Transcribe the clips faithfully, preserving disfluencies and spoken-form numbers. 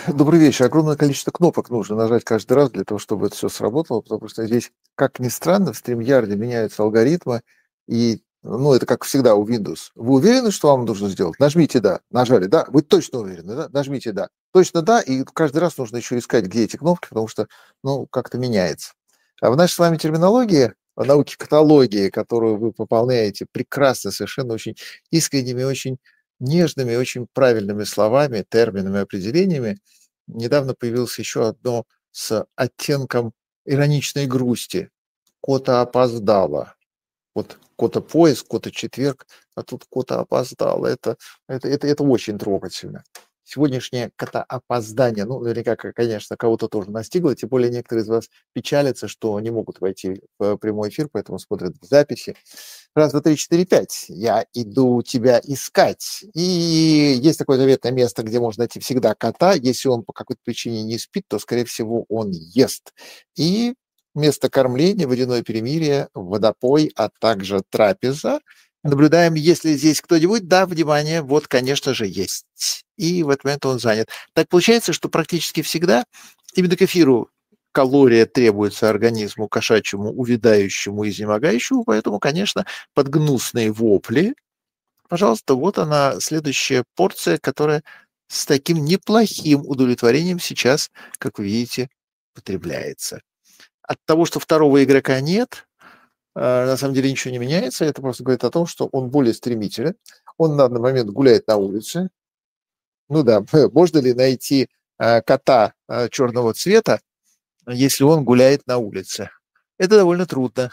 Добрый вечер. Огромное количество кнопок нужно нажать каждый раз для того, чтобы это все сработало, потому что здесь, как ни странно, в StreamYard меняются алгоритмы, и, ну, это как всегда у Windows. Вы уверены, что вам нужно сделать? Нажмите «Да». Нажали «Да». Вы точно уверены, да? Нажмите «Да». Точно «Да», и каждый раз нужно еще искать, где эти кнопки, потому что, ну, как-то меняется. А в нашей с вами терминологии, в науке каталогии, которую вы пополняете прекрасно, совершенно очень искренними, очень нежными, очень правильными словами, терминами, определениями, недавно появилось еще одно с оттенком ироничной грусти. Кота опоздала. Вот кота поиск, кота четверг, а тут кота опоздала. Это, это, это, это очень трогательно. Сегодняшнее кота-опоздание, ну, наверняка, к- конечно, кого-то тоже настигло, тем более некоторые из вас печалятся, что не могут войти в прямой эфир, поэтому смотрят в записи. Раз, два, три, четыре, пять. Я иду тебя искать. И есть такое заветное место, где можно найти всегда кота. Если он по какой-то причине не спит, то, скорее всего, он ест. И место кормления, водяное перемирие, водопой, а также трапеза. Наблюдаем, есть ли здесь кто-нибудь. Да, внимание, вот, конечно же, есть. И в этот момент он занят. Так получается, что практически всегда именно к эфиру калория требуется организму кошачьему, увядающему, изнемогающему, поэтому, конечно, под гнусные вопли, пожалуйста, вот она, следующая порция, которая с таким неплохим удовлетворением сейчас, как вы видите, потребляется. От того, что второго игрока нет, э, на самом деле ничего не меняется, это просто говорит о том, что он более стремителен, он на данный момент гуляет на улице. Ну да, можно ли найти э, кота э, черного цвета, если он гуляет на улице? Это довольно трудно.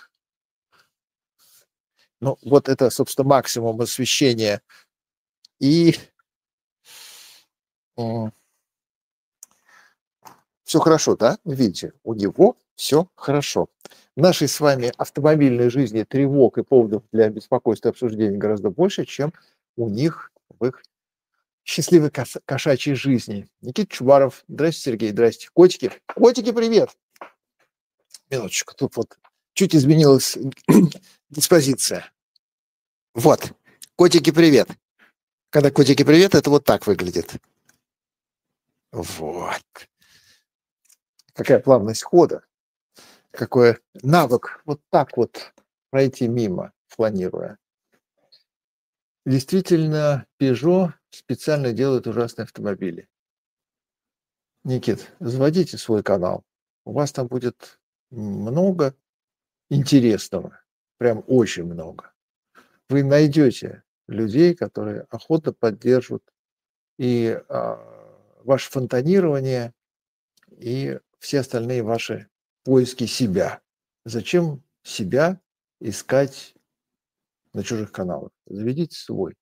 Ну, вот это, собственно, максимум освещения. И все хорошо, да? Вы видите, у него все хорошо. В нашей с вами автомобильной жизни тревог и поводов для беспокойства и обсуждения гораздо больше, чем у них в их счастливой кос- кошачьей жизни. Никита Чубаров. Здрасте, Сергей. Здрасте. Котики. Котики, привет. Минуточку. Тут вот чуть изменилась диспозиция. Вот. Котики, привет. Когда котики привет, это вот так выглядит. Вот. Какая плавность хода, какой навык вот так вот пройти мимо, фланируя. Действительно, Peugeot специально делает ужасные автомобили. Никит, заводите свой канал. У вас там будет много интересного. Прям очень много. Вы найдете людей, которые охотно поддержат и а, ваше фонтанирование, и все остальные ваши поиски себя. Зачем себя искать на чужих каналах? Заведите свой.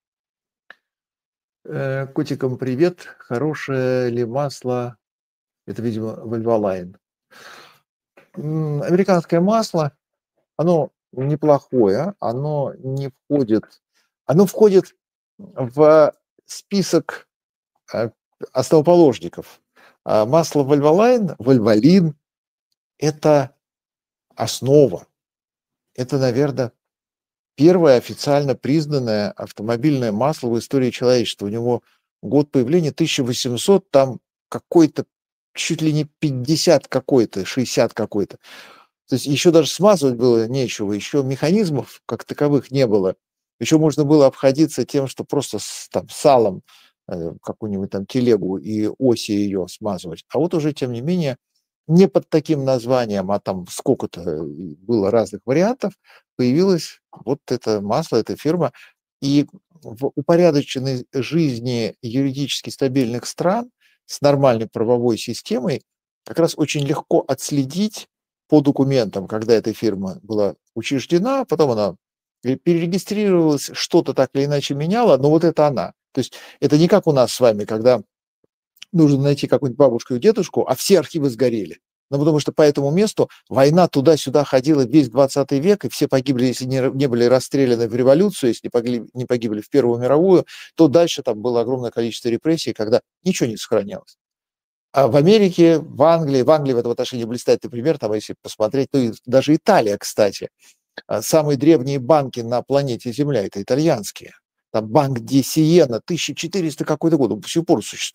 Э, Котикам привет. Хорошее ли масло? Это, видимо, Вальвалайн. М, Американское масло, оно неплохое, оно не входит, оно входит в список э, основоположников. А масло Вальвалайн, Вальвалин– это основа. Это, наверное, первое официально признанное автомобильное масло в истории человечества. У него год появления тысяча восемьсот, там какой-то чуть ли не пятьдесят какой-то, шестьдесят какой-то. То есть еще даже смазывать было нечего, еще механизмов как таковых не было. Еще можно было обходиться тем, что просто с там, салом э, какую-нибудь там телегу и оси ее смазывать. А вот уже, тем не менее, не под таким названием, а там сколько-то э, было разных вариантов, появилось вот это масло, эта фирма. И в упорядоченной жизни юридически стабильных стран с нормальной правовой системой как раз очень легко отследить по документам, когда эта фирма была учреждена, потом она перерегистрировалась, что-то так или иначе меняла, но вот это она. То есть это не как у нас с вами, когда нужно найти какую-нибудь бабушку и дедушку, а все архивы сгорели. Ну, потому что по этому месту война туда-сюда ходила весь двадцатый век, и все погибли, если не, не были расстреляны в революцию, если не погибли, не погибли в Первую мировую, то дальше там было огромное количество репрессий, когда ничего не сохранялось. А в Америке, в Англии, в Англии в этом отношении блистательный пример, там, если посмотреть, ну, и даже Италия, кстати, а, самые древние банки на планете Земля– это итальянские. Там банк Ди Сиена, тысяча четыреста какой-то год, он до сих пор существует.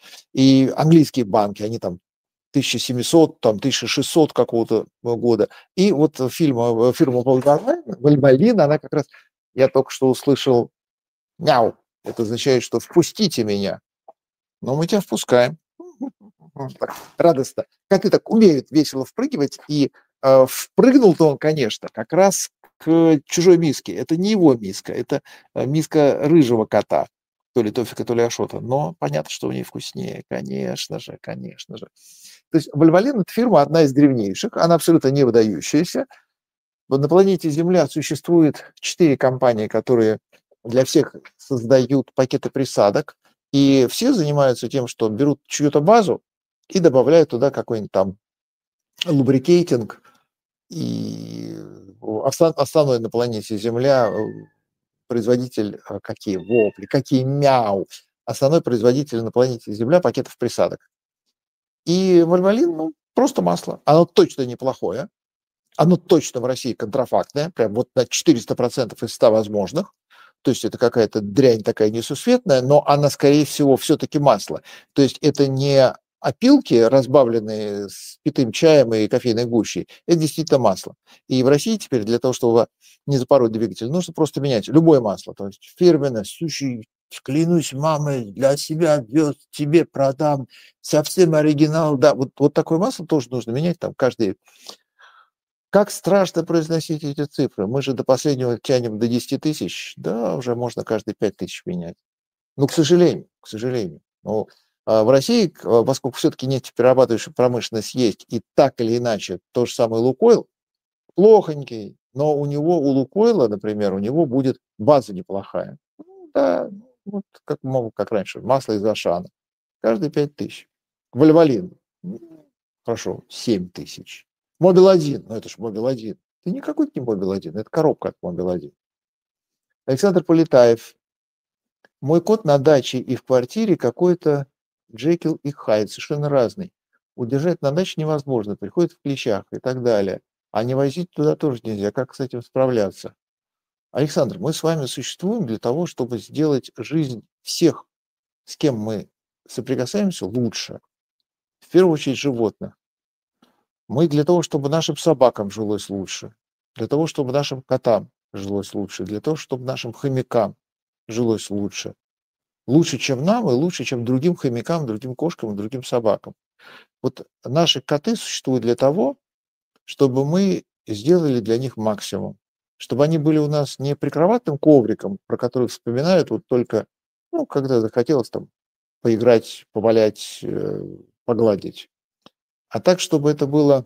И английские банки, они там тысяча семьсот, там тысяча шестьсот какого-то года. И вот фильма, фирма Вольволин, она как раз, я только что услышал мяу. Это означает, что впустите меня. Но мы тебя впускаем. Так, радостно. Коты так умеют весело впрыгивать. И э, впрыгнул-то он, конечно, как раз к чужой миске. Это не его миска, это миска рыжего кота. То ли Тофика, то ли Ашота. Но понятно, что у нее вкуснее. Конечно же, конечно же. То есть Вольволин – это фирма одна из древнейших. Она абсолютно не выдающаяся. На планете Земля существует четыре компании, которые для всех создают пакеты присадок. И все занимаются тем, что берут чью-то базу и добавляют туда какой-нибудь там лубрикейтинг. И основной на планете Земля производитель, какие вопли, какие мяу, основной производитель на планете Земля пакетов присадок. И Вольволин, ну, просто масло. Оно точно неплохое. Оно точно в России контрафактное, прям вот на четыреста процентов из ста возможных. То есть это какая-то дрянь такая несусветная, но она, скорее всего, все-таки масло. То есть это не опилки, разбавленные с питым чаем и кофейной гущей. Это действительно масло. И в России теперь для того, чтобы не запороть двигатель, нужно просто менять любое масло. То есть фирменное, суши, клянусь мамой, для себя вез, тебе продам, совсем оригинал. Да, вот, вот такое масло тоже нужно менять там каждый. Как страшно произносить эти цифры. Мы же до последнего тянем до десяти тысяч. Да, уже можно каждые пять тысяч менять. Ну, к сожалению, к сожалению. Но а в России, поскольку все-таки нефтеперерабатывающая промышленность есть, и так или иначе то же самое Лукойл, плохонький, но у него, у Лукойла, например, у него будет база неплохая. Ну, да, вот как, как раньше, масло из Ашана. Каждые пять тысяч. Вольволин. Хорошо, семь тысяч. Мобил один, ну это же Мобил один. Это не какой-то не Мобил один, это коробка от Мобил один. Александр Полетаев. Мой кот на даче и в квартире какой-то Джекил и Хайд, совершенно разный. Удержать на даче невозможно, приходит в клещах и так далее. А не возить туда тоже нельзя. Как с этим справляться? Александр, мы с вами существуем для того, чтобы сделать жизнь всех, с кем мы соприкасаемся, лучше. В первую очередь животных. Мы для того, чтобы нашим собакам жилось лучше, для того, чтобы нашим котам жилось лучше, для того, чтобы нашим хомякам жилось лучше. Лучше, чем нам, и лучше, чем другим хомякам, другим кошкам и другим собакам. Вот наши коты существуют для того, чтобы мы сделали для них максимум. Чтобы они были у нас не прикроватным ковриком, про который вспоминают вот только, ну, когда захотелось там поиграть, повалять, погладить. А так, чтобы это было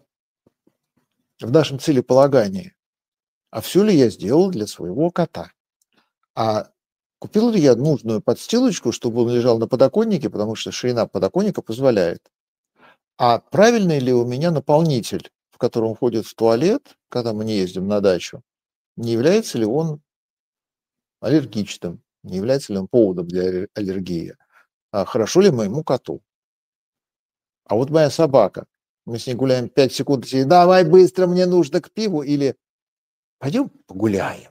в нашем целеполагании. А все ли я сделал для своего кота? А купил ли я нужную подстилочку, чтобы он лежал на подоконнике, потому что ширина подоконника позволяет? А правильный ли у меня наполнитель, в котором ходит в туалет, когда мы не ездим на дачу? Не является ли он аллергичным? Не является ли он поводом для аллергии? А хорошо ли моему коту? А вот моя собака, мы с ней гуляем пять секунд, и давай быстро, мне нужно к пиву, или пойдем погуляем.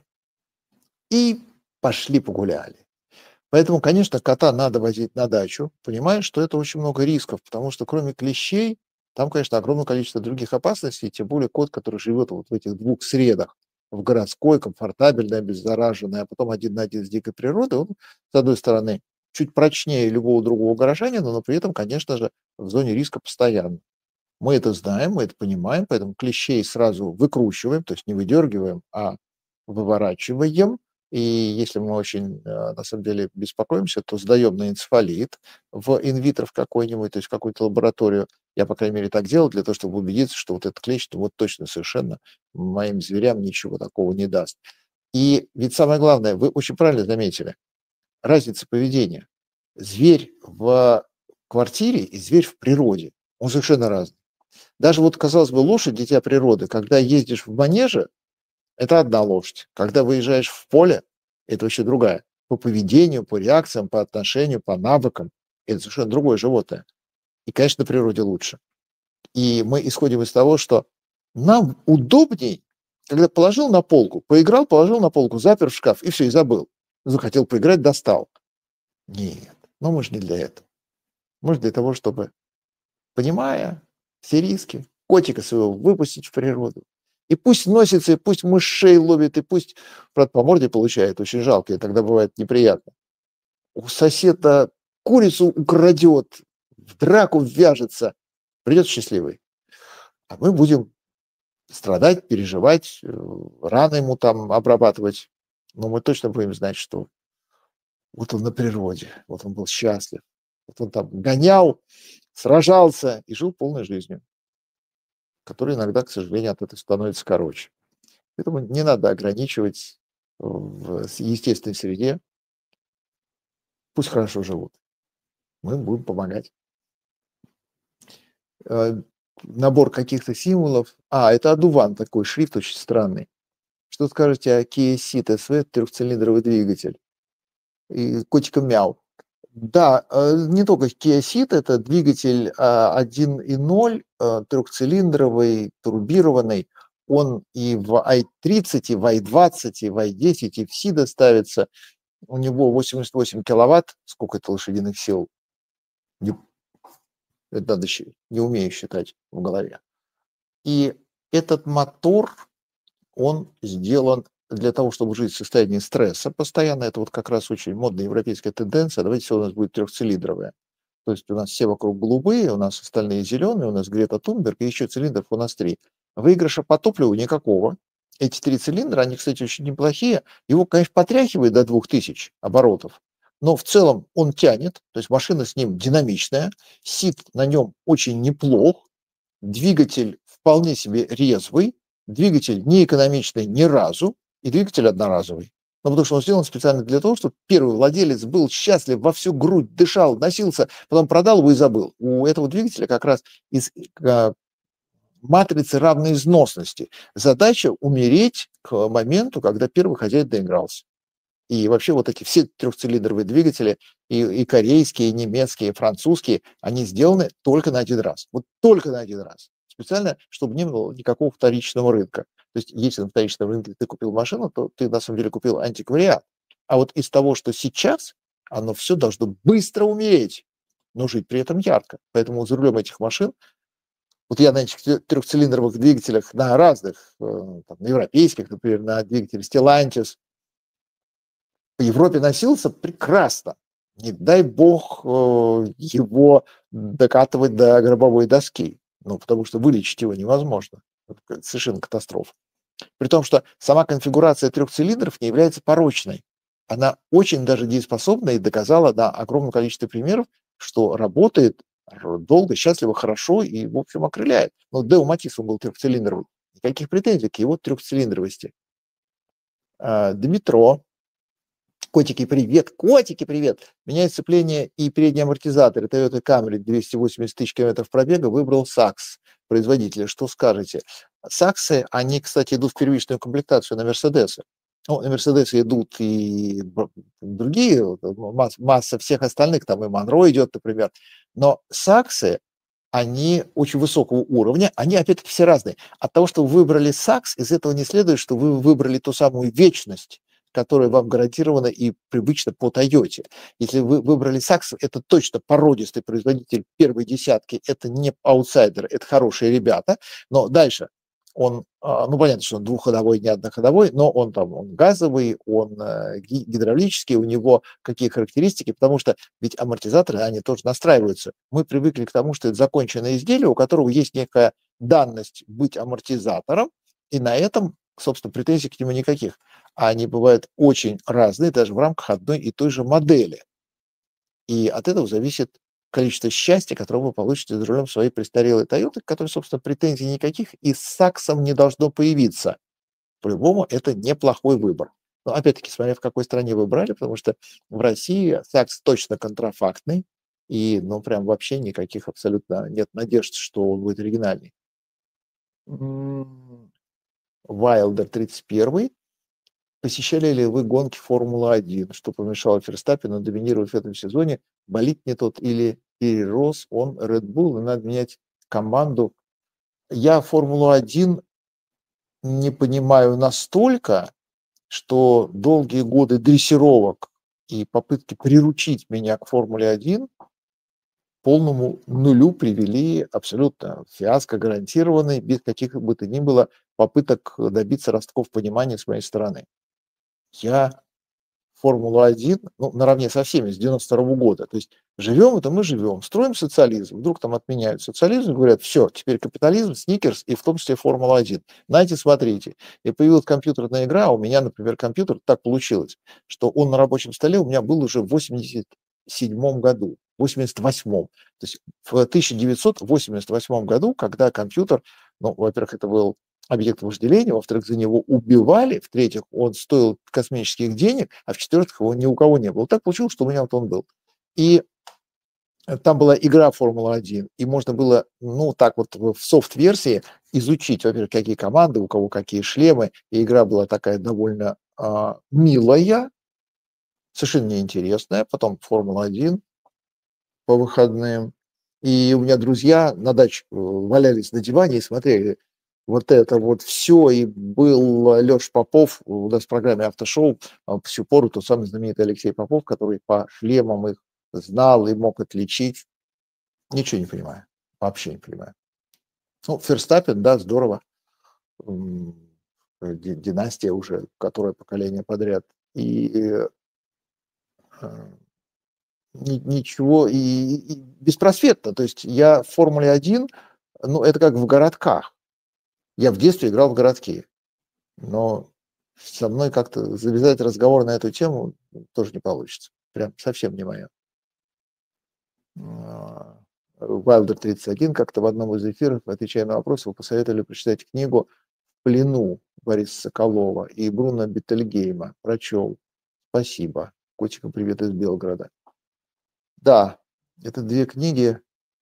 И пошли погуляли. Поэтому, конечно, кота надо возить на дачу, понимая, что это очень много рисков, потому что кроме клещей, там, конечно, огромное количество других опасностей, тем более кот, который живет вот в этих двух средах, в городской, комфортабельной, обеззараженной, а потом один на один с дикой природой, он, с одной стороны, чуть прочнее любого другого горожанина, но при этом, конечно же, в зоне риска постоянно. Мы это знаем, мы это понимаем, поэтому клещей сразу выкручиваем, то есть не выдергиваем, а выворачиваем. И если мы очень, на самом деле, беспокоимся, то сдаем на энцефалит в инвитро в какой-нибудь, то есть в какую-то лабораторию. Я, по крайней мере, так делал, для того, чтобы убедиться, что вот этот клещ, вот точно совершенно моим зверям ничего такого не даст. И ведь самое главное, вы очень правильно заметили, разница поведения. Зверь в квартире и зверь в природе, он совершенно разный. Даже вот, казалось бы, лошадь, дитя природы, когда ездишь в манеже, это одна лошадь. Когда выезжаешь в поле, это вообще другая. По поведению, по реакциям, по отношению, по навыкам. Это совершенно другое животное. И, конечно, на природе лучше. И мы исходим из того, что нам удобней, когда положил на полку, поиграл, положил на полку, запер в шкаф, и все, и забыл. Захотел поиграть, достал. Нет, но мы же не для этого. Может, для того, чтобы, понимая все риски, котика своего выпустить в природу. И пусть носится, и пусть мышей ловит, и пусть, правда, по морде получает, очень жалко, и тогда бывает неприятно. У соседа курицу украдет, в драку ввяжется, придет счастливый. А мы будем страдать, переживать, э, раны ему там обрабатывать. Но мы точно будем знать, что вот он на природе, вот он был счастлив, вот он там гонял, сражался и жил полной жизнью, которая иногда, к сожалению, от этого становится короче. Поэтому не надо ограничивать в естественной среде. Пусть хорошо живут. Мы будем помогать. Э, Набор каких-то символов. А, это одуван такой, шрифт очень странный. Что скажете о Kia Ceed эс ви, трехцилиндровый двигатель? И котика мяу. Да, э, не только Kia Ceed, это двигатель а, один и ноль, э, трехцилиндровый, турбированный. Он и в ай тридцать, и в ай двадцать, и в ай десять, и в Сида ставится. У него восемьдесят восемь киловатт. Сколько это лошадиных сил? Не, это надо, щ- не умею считать в голове. И этот мотор, он сделан для того, чтобы жить в состоянии стресса постоянно. Это вот как раз очень модная европейская тенденция. Давайте все у нас будет трехцилиндровое. То есть у нас все вокруг голубые, у нас остальные зеленые, у нас Грета Тунберг, и еще цилиндров у нас три. Выигрыша по топливу никакого. Эти три цилиндра, они, кстати, очень неплохие. Его, конечно, потряхивает до двух тысяч оборотов, но в целом он тянет, то есть машина с ним динамичная, сид на нем очень неплох, двигатель вполне себе резвый, двигатель не экономичный ни разу, и двигатель одноразовый. Ну, потому что он сделан специально для того, чтобы первый владелец был счастлив, во всю грудь дышал, носился, потом продал его и забыл. У этого двигателя как раз из а, матрицы равной износности. Задача умереть к моменту, когда первый хозяин доигрался. И вообще вот эти все трехцилиндровые двигатели, и, и корейские, и немецкие, и французские, они сделаны только на один раз. Вот только на один раз. Специально, чтобы не было никакого вторичного рынка. То есть, если на вторичном рынке ты купил машину, то ты на самом деле купил антиквариат. А вот из того, что сейчас, оно все должно быстро умереть, но жить при этом ярко. Поэтому за рулем этих машин, вот я на этих трехцилиндровых двигателях, на разных, э, там, на европейских, например, на двигателе Stellantis, по Европе носился прекрасно. Не дай бог э, его докатывать до гробовой доски. Ну, потому что вылечить его невозможно. Это совершенно катастрофа. При том, что сама конфигурация трех цилиндров не является порочной. Она очень даже дееспособна и доказала на огромном количестве примеров, что работает долго, счастливо, хорошо и, в общем, окрыляет. Но Део Матис, он был трехцилиндровый. Никаких претензий к его трехцилиндровости. Дмитро. Котики, привет! Котики, привет! Меняет сцепление и передние амортизаторы. Toyota Camry, двести восемьдесят тысяч километров пробега, выбрал Сакс производителя. Что скажете? Саксы, они, кстати, идут в первичную комплектацию на Мерседесы. Ну, на Мерседесы идут и другие, масса всех остальных, там и Монро идет, например. Но Саксы, они очень высокого уровня, они, опять-таки, все разные. От того, что вы выбрали Сакс, из этого не следует, что вы выбрали ту самую вечность, которая вам гарантирована и привычна по Тойоте. Если вы выбрали Сакс, это точно породистый производитель первой десятки, это не аутсайдеры, это хорошие ребята. Но дальше он, ну понятно, что он двухходовой, не одноходовой, но он там, он газовый, он гидравлический, у него какие характеристики, потому что ведь амортизаторы, они тоже настраиваются. Мы привыкли к тому, что это законченное изделие, у которого есть некая данность быть амортизатором, и на этом, собственно, претензий к нему никаких. А они бывают очень разные, даже в рамках одной и той же модели. И от этого зависит количество счастья, которое вы получите за рулем своей престарелой Toyota, к которой, собственно, претензий никаких, и с Саксом не должно появиться. По-любому, это неплохой выбор. Но, опять-таки, смотря в какой стране вы брали, потому что в России Сакс точно контрафактный, и, ну, прям вообще никаких абсолютно нет надежд, что он будет оригинальный. Вайлдер тридцать один. Посещали ли вы гонки Формулы один? Что помешало Ферстаппену доминировать в этом сезоне? Болит не тот или перерос он Red Bull, и надо менять команду? Я Формулу один не понимаю настолько, что долгие годы дрессировок и попытки приручить меня к Формуле один полному нулю привели, абсолютно фиаско гарантированный, без каких бы то ни было попыток добиться ростков понимания с моей стороны. Я Формулу-один, ну, наравне со всеми, с девяносто второго года. То есть живем, это мы живем, строим социализм, вдруг там отменяют социализм, говорят, все, теперь капитализм, сникерс и в том числе Формула-один. Знаете, смотрите. И появилась компьютерная игра, а у меня, например, компьютер, так получилось, что он на рабочем столе у меня был уже в восемьдесят седьмом году, восемьдесят восьмом. То есть в тысяча девятьсот восемьдесят восьмом году, когда компьютер, ну, во-первых, это был объект вожделения, во-вторых, за него убивали, в-третьих, он стоил космических денег, а в-четвертых, его ни у кого не было. Так получилось, что у меня вот он был. И там была игра Формула-один, и можно было, ну, так вот в софт-версии изучить, во-первых, какие команды, у кого какие шлемы, и игра была такая довольно а, милая, совершенно неинтересная, потом Формула-один по выходным, и у меня друзья на даче валялись на диване и смотрели вот это вот все, и был Леша Попов у нас в программе «Автошоу» по сию пору, тот самый знаменитый Алексей Попов, который по шлемам их знал и мог отличить. Ничего не понимаю, вообще не понимаю. Ну, Ферстаппен, да, здорово. Династия уже, которое поколение подряд. И ничего, и, и беспросветно. То есть я в Формуле один, ну, это как в городках. Я в детстве играл в городки, но со мной как-то завязать разговор на эту тему тоже не получится. Прям совсем не мое. Вайлдер тридцать один как-то в одном из эфиров, отвечая на вопрос, вы посоветовали прочитать книгу «В плену» Бориса Соколова и Бруно Беттельгейма. Прочел. Спасибо. Котикам привет из Белгорода. Да, это две книги.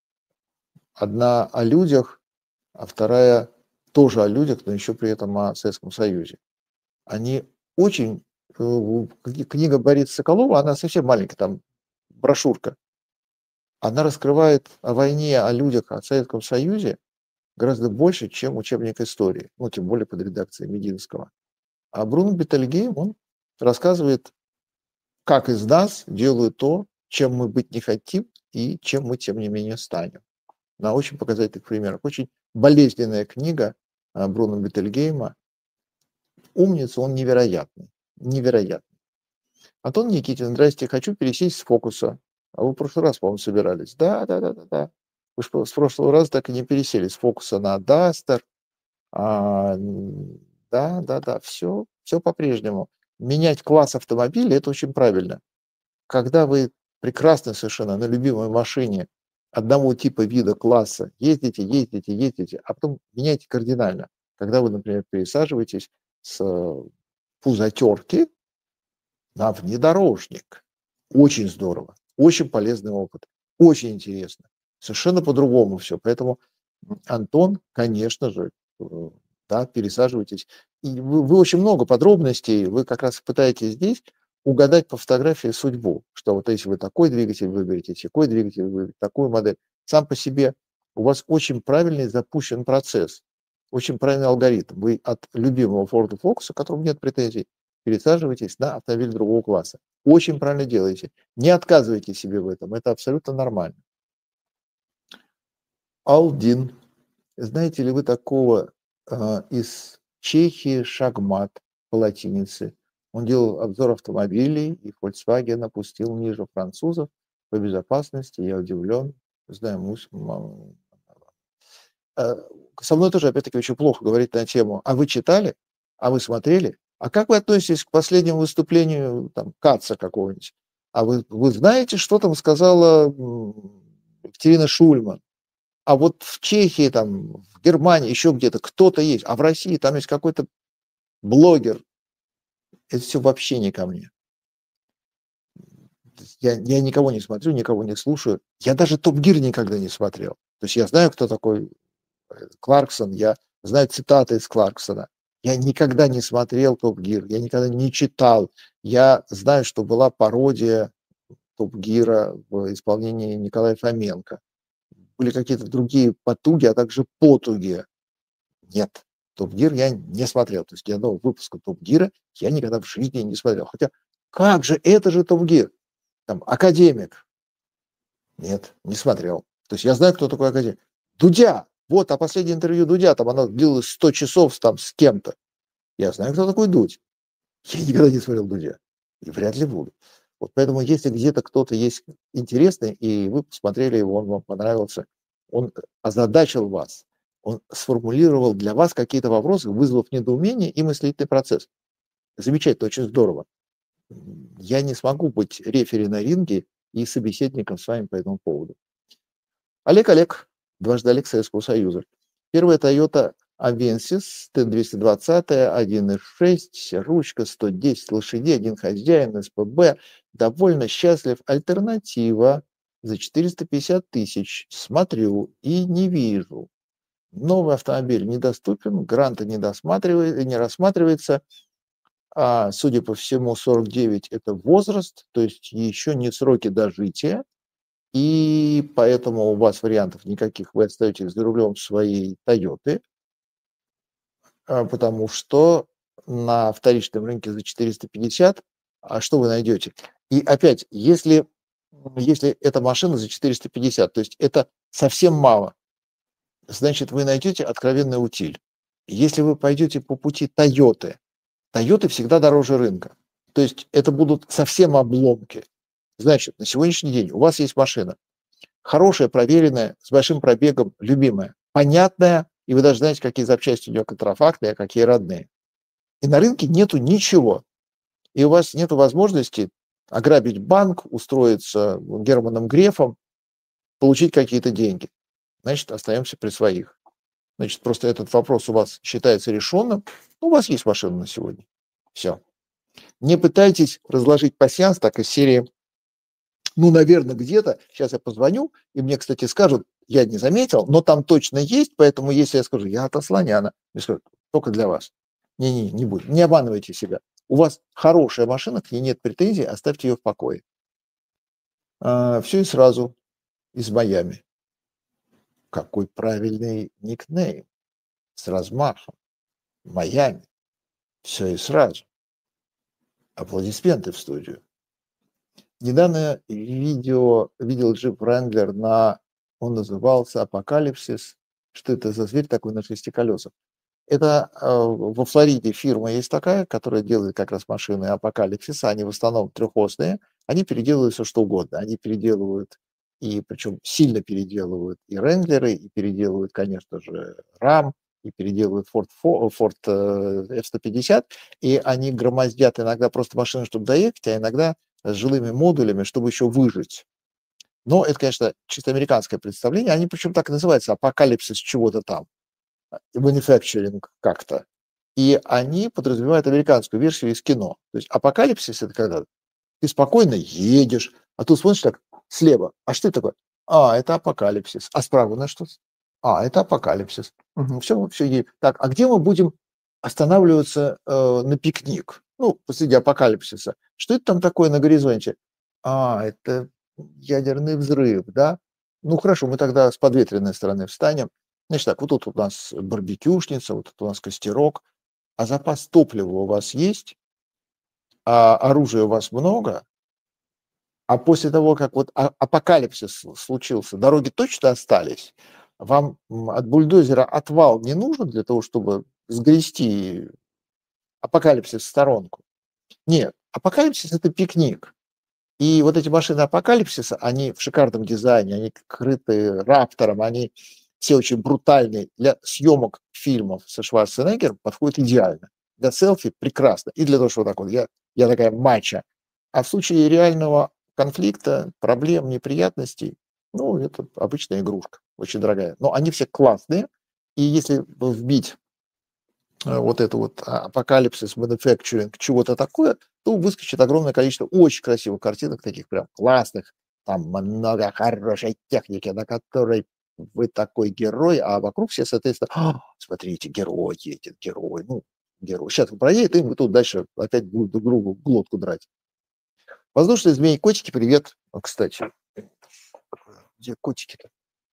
Одна о людях, а вторая тоже о людях, но еще при этом о Советском Союзе. Они очень... Книга Бориса Соколова, она совсем маленькая, там брошюрка. Она раскрывает о войне, о людях, о Советском Союзе гораздо больше, чем учебник истории, ну, тем более под редакцией Мединского. А Бруно Беттельгейм, он рассказывает, как из нас делают то, чем мы быть не хотим и чем мы, тем не менее, станем. На очень показательных примерах. Очень болезненная книга Бруно Беттельгейма. Умница, он невероятный. Невероятный. Антон Никитин, здрасте, хочу пересесть с фокуса. А вы в прошлый раз, по-моему, собирались. Да, да, да, да, да. Вы же с прошлого раза так и не пересели с фокуса на Дастер. А, да, да, да, все, все по-прежнему. Менять класс автомобиля – это очень правильно. Когда вы прекрасно совершенно на любимой машине одного типа вида класса ездите, ездите, ездите, а потом меняйте кардинально. Когда вы, например, пересаживаетесь с пузатерки на внедорожник. Очень здорово, очень полезный опыт, очень интересно. Совершенно по-другому все. Поэтому, Антон, конечно же, да, пересаживайтесь. И вы, вы очень много подробностей, вы как раз пытаетесь здесь угадать по фотографии судьбу, что вот если вы такой двигатель выберете, такой двигатель выберете, такую модель, сам по себе у вас очень правильный запущен процесс, очень правильный алгоритм. Вы от любимого Ford Focus, к которому нет претензий, пересаживаетесь на автомобиль другого класса. Очень правильно делаете. Не отказывайте себе в этом, это абсолютно нормально. Алдин. Знаете ли вы такого э, из Чехии Шагмат по латинице? Он делал обзор автомобилей, и Volkswagen опустил ниже французов по безопасности. Я удивлен. Знаю, муж... Со мной тоже, опять-таки, очень плохо говорить на тему. А вы читали? А вы смотрели? А как вы относитесь к последнему выступлению там, Каца какого-нибудь? А вы, вы знаете, что там сказала Екатерина Шульман? А вот в Чехии, там, в Германии, еще где-то кто-то есть. А в России там есть какой-то блогер. Это все вообще не ко мне. Я, я никого не смотрю, никого не слушаю. Я даже Топ Гир никогда не смотрел. То есть я знаю, кто такой Кларксон, я знаю цитаты из Кларксона. Я никогда не смотрел Топ Гир, я никогда не читал. Я знаю, что была пародия Топ Гира в исполнении Николая Фоменко. Были какие-то другие потуги, а также потуги. Нет, Топ Гир я не смотрел. То есть ни одного выпуска Топ Гира я никогда в жизни не смотрел. Хотя, как же, это же Топ Гир. Там, академик. Нет, не смотрел. То есть я знаю, кто такой академик. Дудя! Вот, а последнее интервью Дудя, там оно длилось сто часов там с кем-то. Я знаю, кто такой Дудь. Я никогда не смотрел Дудя. И вряд ли буду. Вот поэтому, если где-то кто-то есть интересный, и вы посмотрели его, он вам понравился, он озадачил вас, он сформулировал для вас какие-то вопросы, вызвав недоумение и мыслительный процесс. Замечательно, очень здорово. Я не смогу быть рефери на ринге и собеседником с вами по этому поводу. Олег, Олег, дважды Олег Советского Союза. Первая Toyota Avensis, Т двести двадцать, один и шесть, ручка, сто десять лошадей, один хозяин, С П Б, довольно счастлив. Альтернатива за четыреста пятьдесят тысяч. Смотрю и не вижу. Новый автомобиль недоступен, гранта не, досматривает, не рассматривается. А, судя по всему, сорок девять – это возраст, то есть еще не сроки дожития. И поэтому у вас вариантов никаких, вы остаетесь за рулем своей Тойоты, потому что на вторичном рынке за четыреста пятьдесят, а что вы найдете? И опять, если, если эта машина за четыреста пятьдесят, то есть это совсем мало, значит, вы найдете откровенный утиль. Если вы пойдете по пути Тойоты, Тойоты всегда дороже рынка. То есть это будут совсем обломки. Значит, на сегодняшний день у вас есть машина, хорошая, проверенная, с большим пробегом, любимая, понятная, и вы даже знаете, какие запчасти у нее контрафактные, а какие родные. И на рынке нету ничего. И у вас нет возможности ограбить банк, устроиться Германом Грефом, получить какие-то деньги. Значит, остаемся при своих. Значит, просто этот вопрос у вас считается решенным. У вас есть машина на сегодня. Все. Не пытайтесь разложить пасьянс так из серии. Ну, наверное, где-то, сейчас я позвоню, и мне, кстати, скажут, я не заметил, но там точно есть, поэтому если я скажу, я от Асланяна, мне скажут, только для вас. Не-не, не будет, не обманывайте себя. У вас хорошая машина, к ней нет претензий, оставьте ее в покое. А, все и сразу из Майами. Какой правильный никнейм, с размахом. Майами. Все и сразу. Аплодисменты в студию. Недавно видео, видел джип Wrangler на, он назывался Апокалипсис. Что это за зверь такой на шести колесах? Это э, во Флориде фирма есть такая, которая делает как раз машины Апокалипсиса. Они в основном трехосные. Они переделывают все что угодно. Они переделывают, и причем сильно переделывают и Wrangler'ы, и переделывают, конечно же, рам, и переделывают Ford, Ford эф сто пятьдесят. И они громоздят иногда просто машины, чтобы доехать, а иногда с жилыми модулями, чтобы еще выжить. Но это, конечно, чисто американское представление. Они причем так и называются, апокалипсис чего-то там, manufacturing как-то. И они подразумевают американскую версию из кино. То есть апокалипсис – это когда ты спокойно едешь, а тут смотришь так слева. А что это такое? А, это апокалипсис. А справа на что? А, это апокалипсис. Угу, все, все есть. Так, а где мы будем останавливаться э, на пикник? Ну, посреди апокалипсиса. Что это там такое на горизонте? А, это ядерный взрыв, да? Ну, хорошо, мы тогда с подветренной стороны встанем. Значит так, вот тут у нас барбекюшница, вот тут у нас костерок. А запас топлива у вас есть? А оружия у вас много? А после того, как вот апокалипсис случился, дороги точно остались? Вам от бульдозера отвал не нужен для того, чтобы сгрести апокалипсис в сторонку? Нет, апокалипсис – это пикник. И вот эти машины апокалипсиса, они в шикарном дизайне, они крыты раптором, они все очень брутальные. Для съемок фильмов со Шварценеггером подходят идеально. Для селфи прекрасно. И для того, что вот так вот, я, я такая мачо. А в случае реального конфликта, проблем, неприятностей, ну, это обычная игрушка, очень дорогая. Но они все классные. И если вбить вот это вот апокалипсис, manufacturing, чего-то такое, то выскочит огромное количество очень красивых картинок, таких прям классных, там много хорошей техники, на которой вы такой герой, а вокруг все, соответственно, а, смотрите, герой едет, герой, ну, герой. Сейчас он проедет, и мы тут дальше опять будем друг другу глотку драть. Воздушные змеи-котики, привет. Кстати, где котики-то?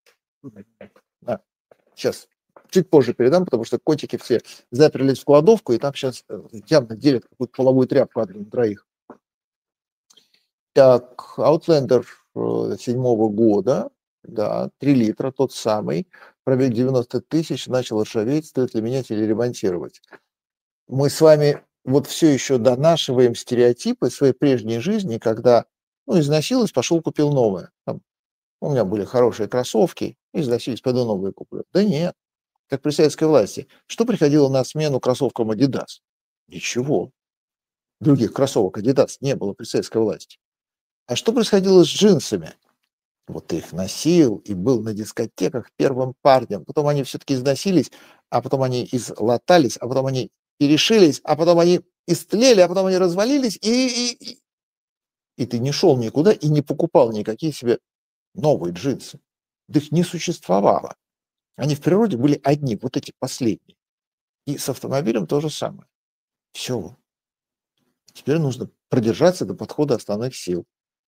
А, сейчас. Чуть позже передам, потому что котики все заперлись в кладовку, и там сейчас явно делят какую-то половую тряпку от троих. Так, Outlander седьмого года, да, три литра, тот самый, пробег девяносто тысяч, начал ржаветь, стоит ли менять или ремонтировать. Мы с вами вот все еще донашиваем стереотипы своей прежней жизни, когда, ну, износилась, пошел купил новое. Там, у меня были хорошие кроссовки, износились, пойду новые куплю. Да нет, как при советской власти. Что приходило на смену кроссовкам Adidas? Ничего. Других кроссовок Adidas не было при советской власти. А что происходило с джинсами? Вот ты их носил и был на дискотеках первым парнем. Потом они все-таки износились, а потом они излатались, а потом они перешились, а потом они истлели, а потом они развалились, и, и, и, и ты не шел никуда и не покупал никакие себе новые джинсы. Да их не существовало. Они в природе были одни, вот эти последние. И с автомобилем то же самое. Все. Теперь нужно продержаться до подхода основных сил.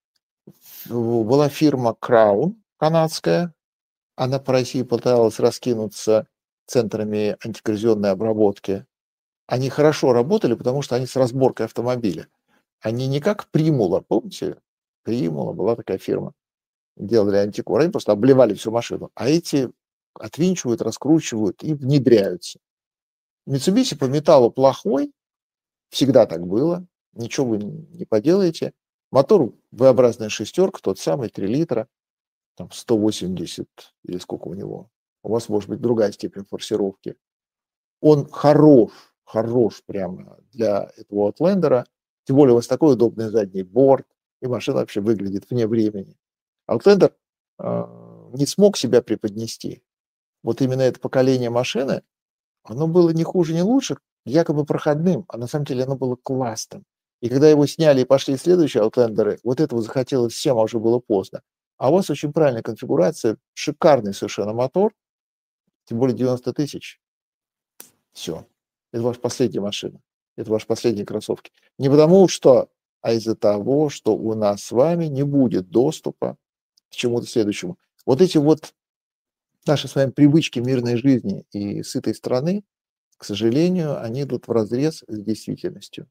Была фирма Crown канадская, она по России пыталась раскинуться центрами антикоррозионной обработки. Они хорошо работали, потому что они с разборкой автомобиля. Они не как Примула, помните? Примула была такая фирма. Делали антикор, они просто обливали всю машину. А эти отвинчивают, раскручивают и внедряются. Mitsubishi по металлу плохой, всегда так было, ничего вы не поделаете. Мотор V-образная шестерка, тот самый, три литра, там сто восемьдесят или сколько у него. У вас может быть другая степень форсировки. Он хорош, хорош прямо для этого Outlander. Тем более у вас такой удобный задний борт, и машина вообще выглядит вне времени. Outlander э, не смог себя преподнести. Вот именно это поколение машины, оно было не хуже, не лучше, якобы проходным, а на самом деле оно было классным. И когда его сняли и пошли следующие Outlander'ы, вот этого захотелось всем, а уже было поздно. А у вас очень правильная конфигурация, шикарный совершенно мотор, тем более девяносто тысяч. Все. Это ваша последняя машина. Это ваши последние кроссовки. Не потому что, а из-за того, что у нас с вами не будет доступа к чему-то следующему. Вот эти вот наши с вами привычки мирной жизни и сытой страны, к сожалению, они идут вразрез с действительностью.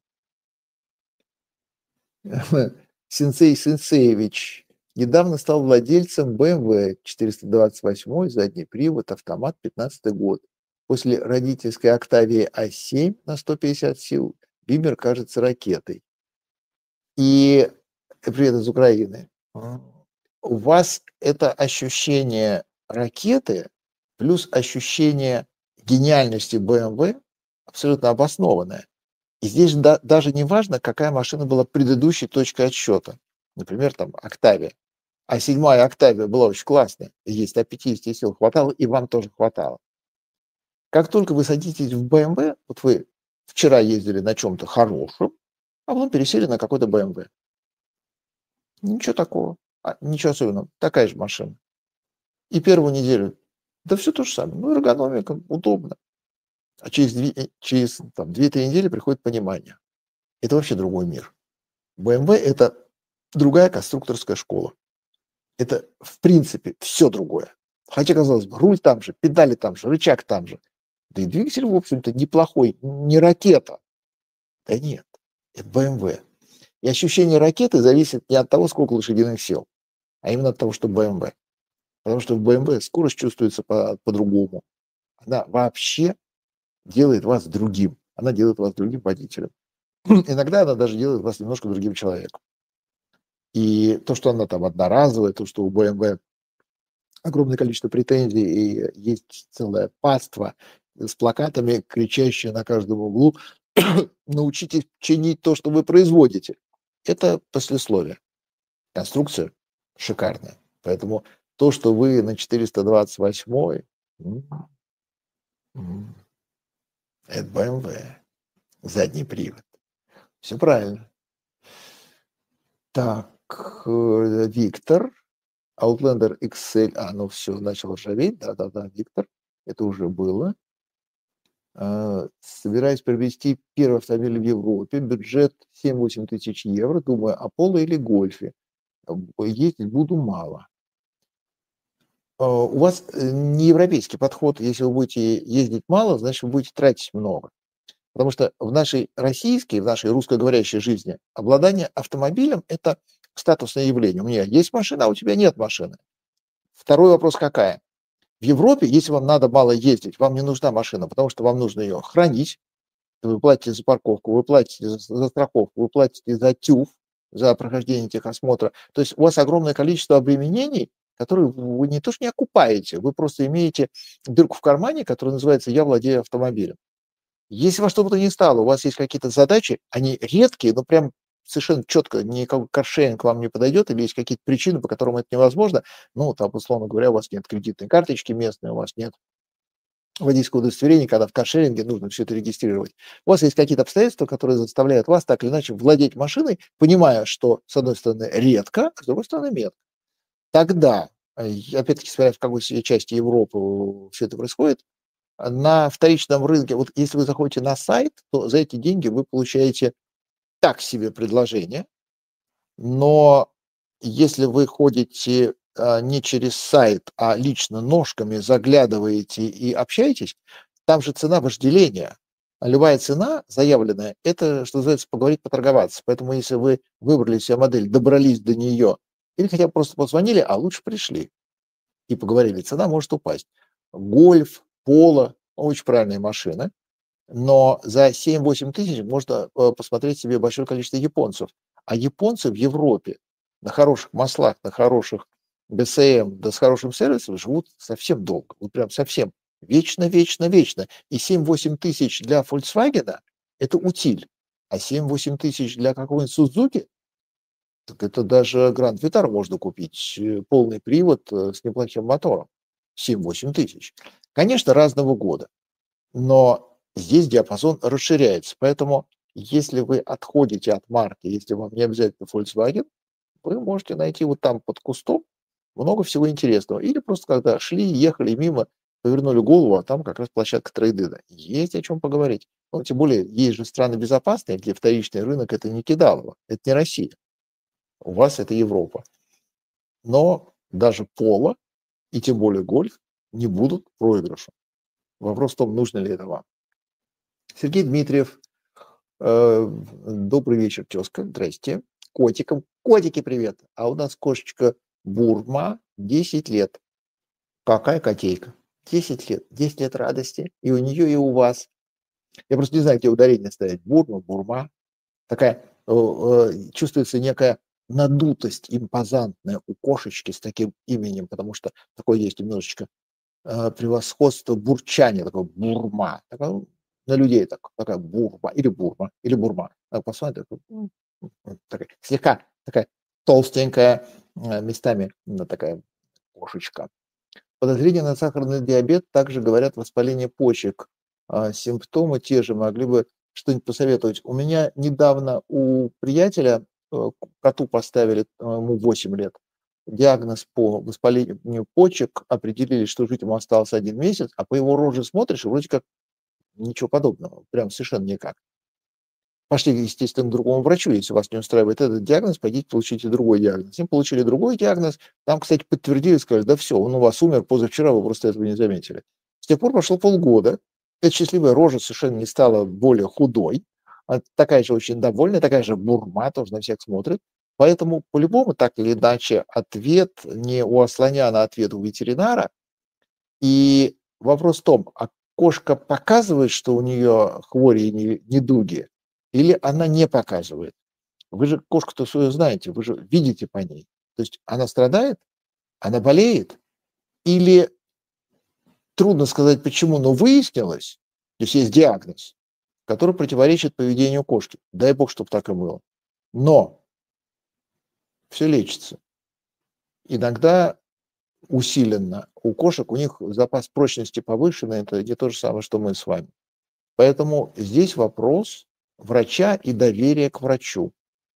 Сенсей Сенсеевич недавно стал владельцем бэ эм вэ четыреста двадцать восемь, задний привод, автомат, пятнадцатый год. После родительской Октавии а семь на сто пятьдесят сил Бимер кажется ракетой. И привет из Украины. У вас это ощущение ракеты плюс ощущение гениальности бэ эм вэ абсолютно обоснованное. И здесь да, даже не важно, какая машина была предыдущей точкой отсчета. Например, там Октавия. А седьмая Октавия была очень классная. Ей ста пятидесяти сил хватало, и вам тоже хватало. Как только вы садитесь в бэ эм вэ, вот вы вчера ездили на чем-то хорошем, а потом пересели на какой-то бэ эм вэ. Ничего такого, а, ничего особенного. Такая же машина. И первую неделю, да все то же самое. Ну, эргономика, удобно. А через, две, через там, две-три недели приходит понимание. Это вообще другой мир. бэ эм вэ – это другая конструкторская школа. Это, в принципе, все другое. Хотя, казалось бы, руль там же, педали там же, рычаг там же. Да и двигатель, в общем-то, неплохой, не ракета. Да нет, это бэ эм вэ. И ощущение ракеты зависит не от того, сколько лошадиных сил, а именно от того, что бэ эм вэ. Потому что в бэ эм вэ скорость чувствуется по- по-другому. Она вообще делает вас другим. Она делает вас другим водителем. Иногда она даже делает вас немножко другим человеком. И то, что она там одноразовая, то, что у бэ эм вэ огромное количество претензий и есть целое паство с плакатами, кричащие на каждом углу: научитесь чинить то, что вы производите. Это послесловие. Конструкция шикарная. Поэтому то, что вы на четыреста двадцать восемь, это бэ эм вэ. Задний привод. Все правильно. Так, э, Виктор, Outlander икс эль, а, ну все, начал ржаветь, да-да-да, Виктор, это уже было. А, собираюсь приобрести первый автомобиль в Европе, бюджет семь-восемь тысяч евро, думаю о Поло или Гольфе. Ездить буду мало. А, у вас не европейский подход, если вы будете ездить мало, значит, вы будете тратить много. Потому что в нашей российской, в нашей русскоговорящей жизни обладание автомобилем – это статусное явление. У меня есть машина, а у тебя нет машины. Второй вопрос какая? В Европе, если вам надо мало ездить, вам не нужна машина, потому что вам нужно ее хранить. Вы платите за парковку, вы платите за, за страховку, вы платите за тюф, за прохождение техосмотра. То есть у вас огромное количество обременений, которые вы не то что не окупаете, вы просто имеете дырку в кармане, которая называется «я владею автомобилем». Если во что бы то ни стало, у вас есть какие-то задачи, они редкие, но прям совершенно четко никакой каршеринг вам не подойдет, или есть какие-то причины, по которым это невозможно, ну, там, условно говоря, у вас нет кредитной карточки местной, у вас нет водительского удостоверения, когда в каршеринге нужно все это регистрировать. У вас есть какие-то обстоятельства, которые заставляют вас так или иначе владеть машиной, понимая, что, с одной стороны, редко, а с другой стороны, метко. Тогда, э, опять-таки, смотря в какой части Европы все это происходит, на вторичном рынке, вот если вы заходите на сайт, то за эти деньги вы получаете так себе предложение, но если вы ходите а, не через сайт, а лично ножками заглядываете и общаетесь, там же цена вожделения. А любая цена заявленная, это, что называется, поговорить, поторговаться. Поэтому если вы выбрали себе модель, добрались до нее, или хотя бы просто позвонили, а лучше пришли и поговорили, цена может упасть. Гольф, Поло, очень правильные машины, но за семь-восемь тысяч можно э, посмотреть себе большое количество японцев. А японцы в Европе на хороших маслах, на хороших бэ эс эм, да с хорошим сервисом живут совсем долго. Вот прям совсем. Вечно, вечно, вечно. И семь-восемь тысяч для Volkswagen – это утиль. А семь-восемь тысяч для какого-нибудь Suzuki – так это даже Grand Vitara можно купить. э, Полный привод э, с неплохим мотором. семь-восемь тысяч. Конечно, разного года. Но здесь диапазон расширяется. Поэтому, если вы отходите от марки, если вам не обязательно Volkswagen, вы можете найти вот там под кустом много всего интересного. Или просто когда шли, ехали мимо, повернули голову, а там как раз площадка трейдина. Есть о чем поговорить. Ну, тем более, есть же страны безопасные, где вторичный рынок – это не кидалово, это не Россия. У вас это Европа. Но даже Поло и тем более гольф не будут проигрышем. Вопрос в том, нужно ли это вам. Сергей Дмитриев, э, добрый вечер, тезка, здрасте. Котиком, котики, привет. А у нас кошечка Бурма, десять лет. Какая котейка? десять лет, десять лет радости. И у нее, и у вас. Я просто не знаю, где ударение ставить. Бурма, Бурма. Такая, э, э, чувствуется некая надутость импозантная у кошечки с таким именем, потому что такое есть немножечко э, превосходство бурчания, такое бурма. Такое, на людей так, такая бурма, или бурма, или бурма. Так посмотрите, такой, м, м, такая, слегка такая толстенькая, э, местами ну, такая кошечка. Подозрение на сахарный диабет, также говорят воспаление почек. А, симптомы те же, могли бы что-нибудь посоветовать. У меня недавно у приятеля э, коту поставили, э, ему восемь лет, диагноз по воспалению почек, определили, что жить ему осталось один месяц, а по его роже смотришь, и вроде как ничего подобного, прям совершенно никак. Пошли, естественно, к другому врачу, если вас не устраивает этот диагноз, пойдите получите другой диагноз. Им получили другой диагноз, там, кстати, подтвердили, сказали, да все, он у вас умер позавчера, вы просто этого не заметили. С тех пор прошло полгода, эта счастливая рожа совершенно не стала более худой, а такая же очень довольная, такая же бурма, тоже на всех смотрит. Поэтому, по-любому, так или иначе, ответ не у Асланяна, а ответ у ветеринара. И вопрос в том, а кошка показывает, что у нее хвори и не- недуги, или она не показывает? Вы же кошку-то свою знаете, вы же видите по ней. То есть она страдает, она болеет, или трудно сказать почему, но выяснилось, то есть есть диагноз, который противоречит поведению кошки. Дай бог, чтобы так и было. Но все лечится. Иногда усиленно. У кошек, у них запас прочности повышенный, это не то же самое, что мы с вами. Поэтому здесь вопрос врача и доверия к врачу.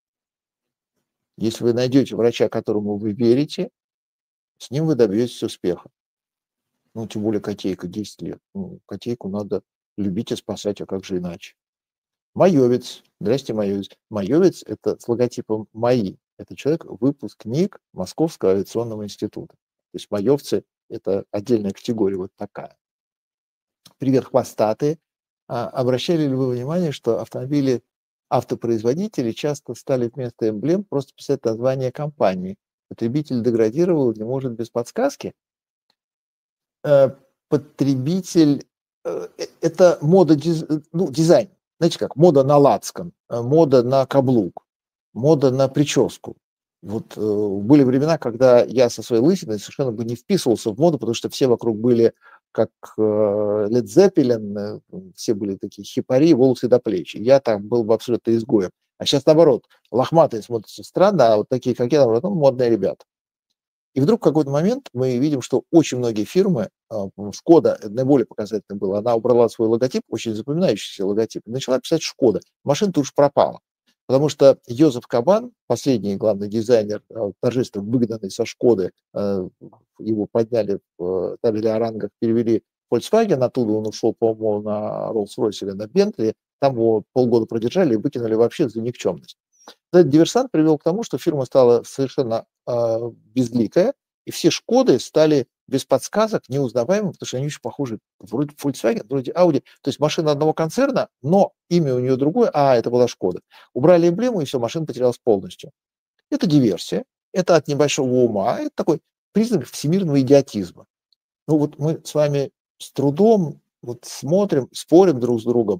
Если вы найдете врача, которому вы верите, с ним вы добьетесь успеха. Ну, тем более котейка, десять лет. Ну, котейку надо любить и спасать, а как же иначе? Маевец. Здрасте, Маевец. Маевец – это с логотипом МАИ. Это человек, выпускник Московского авиационного института. То есть маевцы – это отдельная категория, вот такая. Привет, хвостатые. А обращали ли вы внимание, что автомобили автопроизводители часто стали вместо эмблем просто писать название компании. Потребитель деградировал, не может без подсказки. Э, потребитель э, э, это мода, диз, ну, дизайн. Знаете как, мода на лацкан, э, мода на каблук, мода на прическу. Вот э, были времена, когда я со своей лысиной совершенно бы не вписывался в моду, потому что все вокруг были как э, Led Zeppelin, э, все были такие хипари, волосы до плеч. И я там был бы абсолютно изгоем. А сейчас наоборот, лохматые смотрятся странно, а вот такие, как я, наоборот, ну, модные ребята. И вдруг в какой-то момент мы видим, что очень многие фирмы, а, Шкода наиболее показательно было, она убрала свой логотип, очень запоминающийся логотип, и начала писать Шкода. Машина тут же пропала. Потому что Йозеф Кабан, последний главный дизайнер, а, торжественно выгнанный со Шкоды, а, его подняли, в, ставили о рангах, перевели в Volkswagen, оттуда он ушел, по-моему, на Rolls-Royce или на Bentley, там его полгода продержали и выкинули вообще за никчемность. Этот диверсант привел к тому, что фирма стала совершенно э, безликая, и все Шкоды стали без подсказок неузнаваемыми, потому что они очень похожи, вроде Volkswagen, вроде Audi. То есть машина одного концерна, но имя у нее другое, а это была Шкода. Убрали эмблему, и все, машина потерялась полностью. Это диверсия, это от небольшого ума, это такой признак всемирного идиотизма. Ну вот мы с вами с трудом вот смотрим, спорим друг с другом,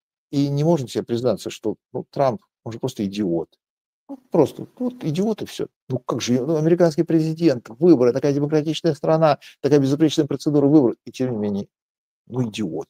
и не можем себе признаться, что ну, Трамп, он же просто идиот. Ну, просто вот идиот и все. Ну как же, ну, американский президент, выборы, такая демократичная страна, такая безупречная процедура выборов, и тем не менее, ну идиот.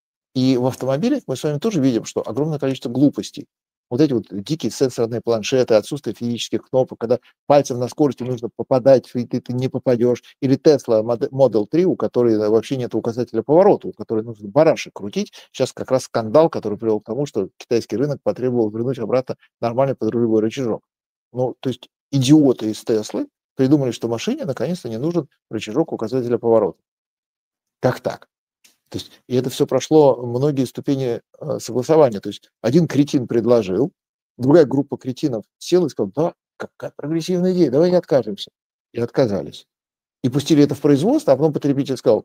И в автомобилях мы с вами тоже видим, что огромное количество глупостей. Вот эти вот дикие сенсорные планшеты, отсутствие физических кнопок, когда пальцем на скорости нужно попадать, и ты, ты не попадешь. Или Tesla Model три, у которой вообще нет указателя поворота, у которой нужно барашек крутить. Сейчас как раз скандал, который привел к тому, что китайский рынок потребовал вернуть обратно нормальный подрулевой рычажок. Ну, то есть идиоты из Теслы придумали, что машине наконец-то не нужен рычажок указателя поворота. Как так? То есть, и это все прошло многие ступени э, согласования. То есть один кретин предложил, другая группа кретинов села и сказала, да, какая прогрессивная идея, давайте откажемся. И отказались. И пустили это в производство, а потом потребитель сказал,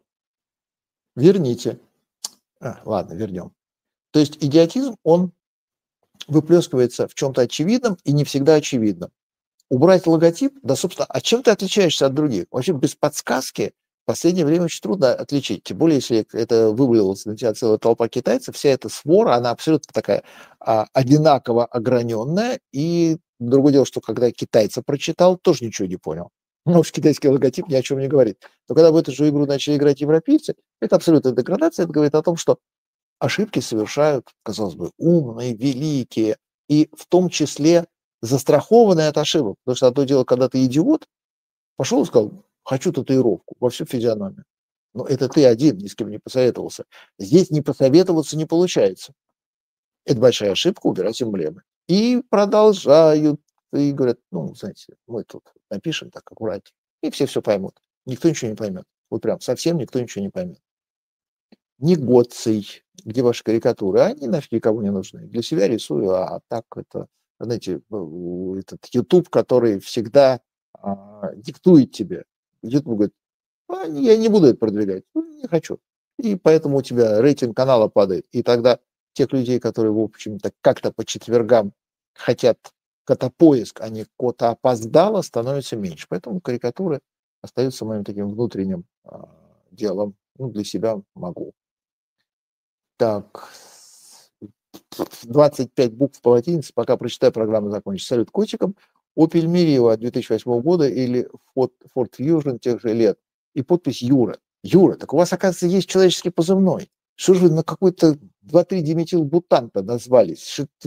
верните. А, ладно, вернем. То есть идиотизм, он выплескивается в чем-то очевидном и не всегда очевидном. Убрать логотип, да, собственно, а чем ты отличаешься от других? Вообще без подсказки в последнее время очень трудно отличить. Тем более, если это вывалилась на тебя целая толпа китайцев, вся эта свора, она абсолютно такая а, одинаково ограненная. И другое дело, что когда китайца прочитал, тоже ничего не понял. Ну уж китайский логотип ни о чем не говорит. Но когда в эту же игру начали играть европейцы, это абсолютная деградация. Это говорит о том, что ошибки совершают, казалось бы, умные, великие, и в том числе застрахованные от ошибок. Потому что одно дело, когда ты идиот, пошел и сказал, хочу татуировку во всю физиономию. Но это ты один, ни с кем не посоветовался. Здесь не посоветоваться не получается. Это большая ошибка, убирать эмблемы. И продолжают, и говорят, ну, знаете, мы тут напишем так аккуратнее, и все все поймут. Никто ничего не поймет. Вот прям совсем никто ничего не поймет. Негоций, где ваши карикатуры, они нафиг никому не нужны. Для себя рисую, а так это, знаете, этот YouTube, который всегда а, диктует тебе. YouTube говорит, а, я не буду это продвигать, ну, не хочу. И поэтому у тебя рейтинг канала падает. И тогда тех людей, которые, в общем-то, как-то по четвергам хотят котопоиск, а не кота опоздало, становится меньше. Поэтому карикатуры остаются моим таким внутренним а, делом. Ну, для себя могу. Так, двадцать пять букв по латинице, пока прочитаю, программа закончится. Салют котикам. Opel Meriva две тысячи восьмого года или Ford, Ford Fusion тех же лет. И подпись Юра. Юра, так у вас, оказывается, есть человеческий позывной. Что же вы на какой-то два-три диметилбутанта назвались?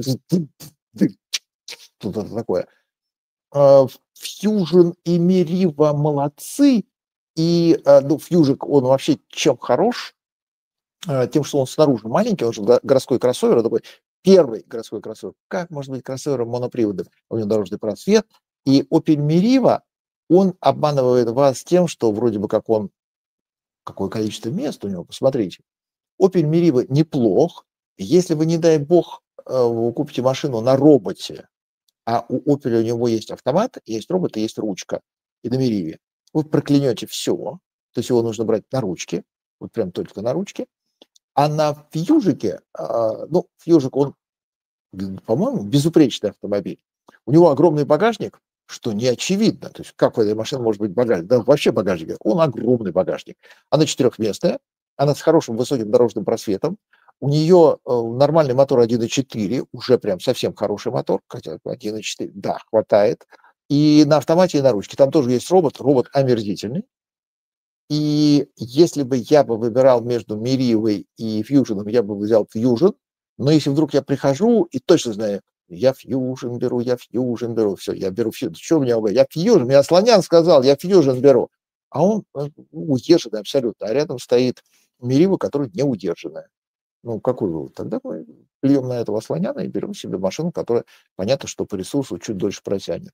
Что-то такое. Fusion и Meriva молодцы. И, ну, Fusion, он вообще чем хорош? Тем, что он снаружи маленький, он же городской кроссовер, такой первый городской кроссовер. Как может быть кроссовером моноприводом? У него дорожный просвет. И Opel Meriva, он обманывает вас тем, что вроде бы как он, какое количество мест у него, посмотрите. Opel Meriva неплох. Если вы, не дай бог, вы купите машину на роботе, а у Opel у него есть автомат, есть робот и есть ручка, и на Meriva, вы проклянете все. То есть его нужно брать на ручке, вот прям только на ручке. А на фьюжике, ну, фьюжик, он по-моему, безупречный автомобиль. У него огромный багажник, что не очевидно. То есть как у этой машины может быть багажник? Да вообще багажник. Он огромный багажник. Она четырехместная, она с хорошим высоким дорожным просветом. У нее э, нормальный мотор один и четыре, уже прям совсем хороший мотор, хотя один и четыре, да, хватает. И на автомате, и на ручке. Там тоже есть робот, робот омерзительный. И если бы я бы выбирал между Меривой и Фьюженом, я бы взял Фьюжен. Но если вдруг я прихожу и точно знаю, я Фьюжен беру, я Фьюжен беру, все, я беру Фьюжен. Что у меня? Я Фьюжен, меня Слонян сказал, я Фьюжен беру. А он э, удержанный абсолютно, а рядом стоит Мерива, которая не удержанная. Ну, какой вывод? Тогда мы плюем на этого Слоняна и берем себе машину, которая, понятно, что по ресурсу чуть дольше протянет.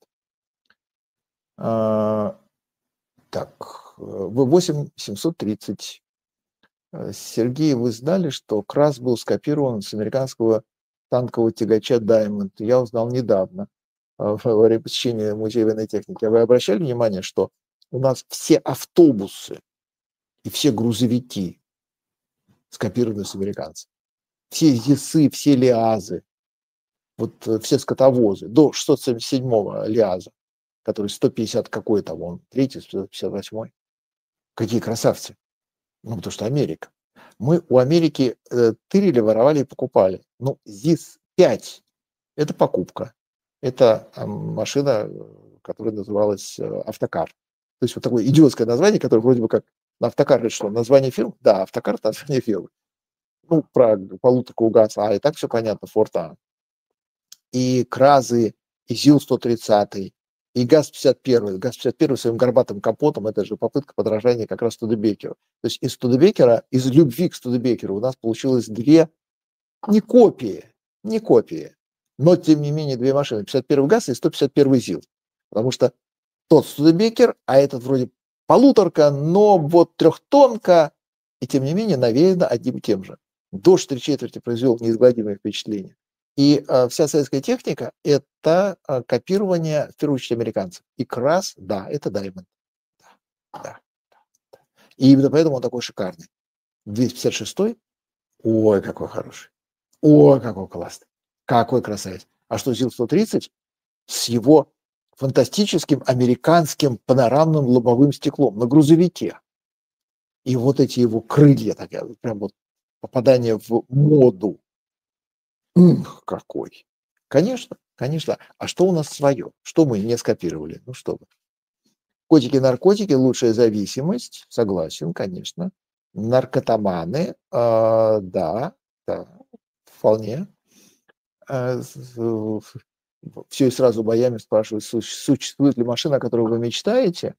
А, так, вэ восемь семьсот тридцать. Сергей, вы знали, что КРАС был скопирован с американского танкового тягача Diamond? Я узнал недавно во время посещения Музея военной техники. А вы обращали внимание, что у нас все автобусы и все грузовики скопированы с американцев? Все ЗИСы, все ЛиАЗы, вот все скотовозы, до шестьсот семьдесят седьмого ЛиАЗа, который сто пятьдесят какой-то, вон, третий, сто пятьдесят восьмой. Какие красавцы! Ну, потому что Америка. Мы у Америки э, тырили, воровали и покупали. Ну, ЗИС пять – это покупка. Это э, машина, которая называлась э, «Автокар». То есть вот такое идиотское название, которое вроде бы как «Автокар» – это что, название фирмы? Да, «Автокар» – это название фирмы. Ну, про полуторку УГАЗ, а и так все понятно, Форд А. И КРАЗы, и ЗИЛ сто тридцать, и ГАЗ пятьдесят один. ГАЗ пятьдесят один своим горбатым капотом, это же попытка подражания как раз Студебекеру. То есть из Студебекера, из любви к Студебекеру у нас получилось две, не копии, не копии, но тем не менее две машины, пятьдесят один ГАЗ и сто пятьдесят один ЗИЛ. Потому что тот Студебекер, а этот вроде полуторка, но вот трехтонка, и тем не менее навеяно одним и тем же. Дождь три четверти произвел неизгладимое впечатление. И э, вся советская техника – это э, копирование, в первую очередь, американцев. И КРАС, да, это Diamond. Да, да, да. И именно поэтому он такой шикарный. двести пятьдесят шестой, ой, какой хороший. Ой, какой классный. Какой красавец. А что ЗИЛ сто тридцать с его фантастическим американским панорамным лобовым стеклом на грузовике. И вот эти его крылья, такая, прям вот попадание в моду. Ух, какой! Конечно, конечно. А что у нас свое? Что мы не скопировали? Ну что вы. Котики-наркотики, лучшая зависимость. Согласен, конечно. Наркотоманы. Э, да, да, вполне. Э, все и сразу боями спрашивают, существует ли машина, о которой вы мечтаете?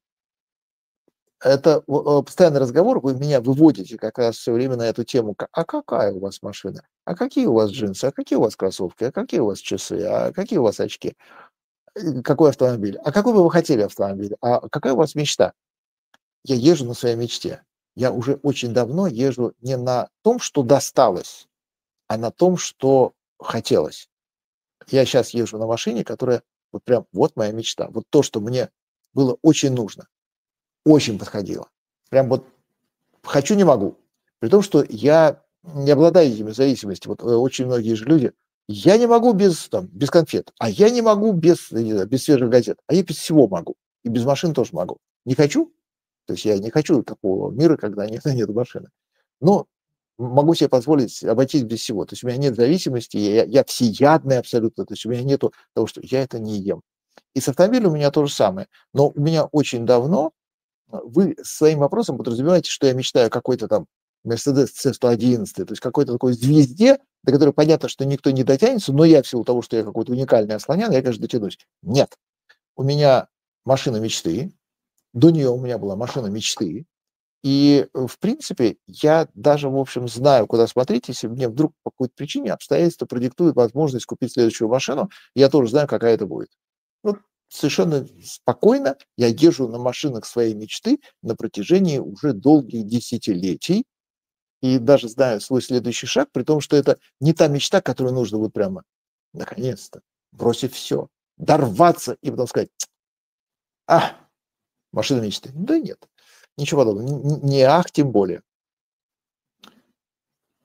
Это постоянный разговор, вы меня выводите как раз все время на эту тему. А какая у вас машина? А какие у вас джинсы? А какие у вас кроссовки? А какие у вас часы? А какие у вас очки? Какой автомобиль? А какой бы вы хотели автомобиль? А какая у вас мечта? Я езжу на своей мечте. Я уже очень давно езжу не на том, что досталось, а на том, что хотелось. Я сейчас езжу на машине, которая вот прям вот моя мечта. Вот то, что мне было очень нужно. Очень подходило. Прям вот хочу, не могу. При том, что я не обладаю этими зависимостями. Вот очень многие же люди, я не могу без, там, без конфет, а я не могу без, не знаю, без свежих газет, а я без всего могу. И без машин тоже могу. Не хочу, то есть я не хочу такого мира, когда нет, нет машины. Но могу себе позволить обойтись без всего. То есть у меня нет зависимости, я, я всеядный абсолютно, то есть у меня нет того, что я это не ем. И с автомобилем у меня то же самое. Но у меня очень давно вы своим вопросом подразумеваете, что я мечтаю о какой-то там Mercedes си сто одиннадцать, то есть какой-то такой звезде, до которой понятно, что никто не дотянется, но я в силу того, что я какой-то уникальный Асланян, я, конечно, дотянусь. Нет. У меня машина мечты, до нее у меня была машина мечты, и, в принципе, я даже, в общем, знаю, куда смотреть, если мне вдруг по какой-то причине обстоятельства продиктуют возможность купить следующую машину, я тоже знаю, какая это будет. Вот совершенно спокойно я езжу на машинах своей мечты на протяжении уже долгих десятилетий и даже знаю свой следующий шаг, при том, что это не та мечта, которую нужно вот прямо, наконец-то, бросив все, дорваться и потом сказать, а, машина мечты. Да нет, ничего подобного, не ах, тем более.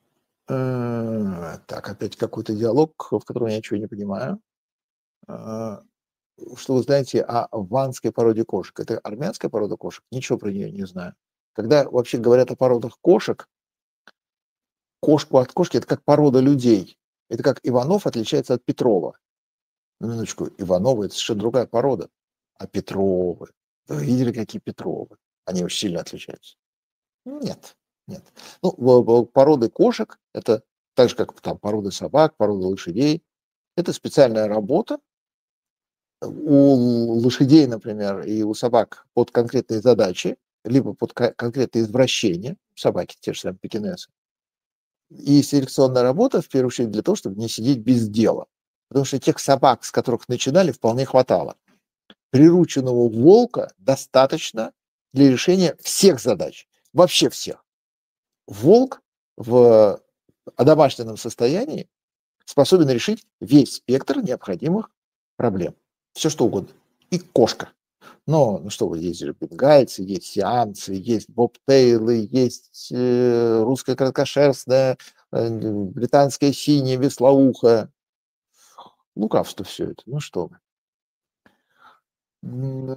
Э, Так, опять какой-то диалог, в котором я ничего не понимаю. А, Что вы знаете о ванской породе кошек? Это армянская порода кошек? Ничего про нее не знаю. Когда вообще говорят о породах кошек, кошку от кошки — это как порода людей. Это как Иванов отличается от Петрова. На минуточку, Ивановы — это совершенно другая порода. А Петровы? Вы видели, какие Петровы? Они очень сильно отличаются. Нет, нет. Ну, в- в- породы кошек — это так же, как там породы собак, породы лошадей. Это специальная работа. У лошадей, например, и у собак под конкретные задачи, либо под ко- конкретные извращения, собаки, те же самые пекинесы. И селекционная работа, в первую очередь, для того, чтобы не сидеть без дела. Потому что тех собак, с которых начинали, вполне хватало. Прирученного волка достаточно для решения всех задач, вообще всех. Волк в одомашненном состоянии способен решить весь спектр необходимых проблем. Все что угодно. И кошка. Но, ну что вы, есть же бенгальцы, есть сиамцы, есть бобтейлы, есть э, русская краткошерстная, э, британская синяя, веслоухая. Лукавство все это. Ну что вы.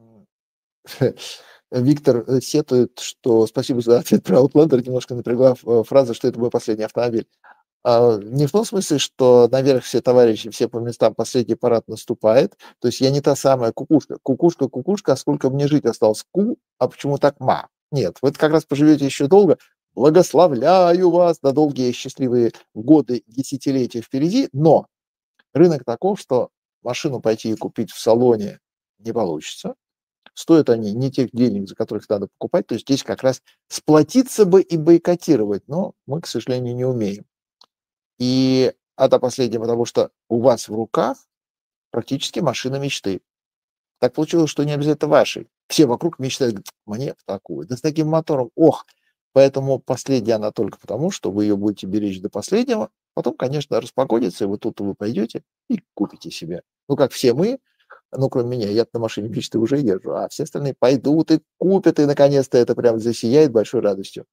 Виктор э, сетует, что спасибо за ответ про Outlander, немножко напрягла э, фраза, что это мой последний автомобиль. А, не в том смысле, что наверх все товарищи, все по местам, последний парад наступает. То есть я не та самая кукушка. Кукушка, кукушка, а сколько мне жить осталось? Ку, а почему так ма? Нет, вы как раз поживете еще долго. Благословляю вас на долгие счастливые годы, десятилетия впереди. Но рынок таков, что машину пойти и купить в салоне не получится. Стоят они не тех денег, за которых надо покупать. То есть здесь как раз сплотиться бы и бойкотировать, но мы, к сожалению, не умеем. И это последнее, потому что у вас в руках практически машина мечты. Так получилось, что не обязательно вашей. Все вокруг мечтают: мне в такую, да с таким мотором, ох. Поэтому последняя она только потому, что вы ее будете беречь до последнего. Потом, конечно, распогодится, и вот тут вы пойдете и купите себе. Ну, как все мы, ну, кроме меня, я на машине мечты уже езжу, а все остальные пойдут и купят, и наконец-то это прям засияет большой радостью.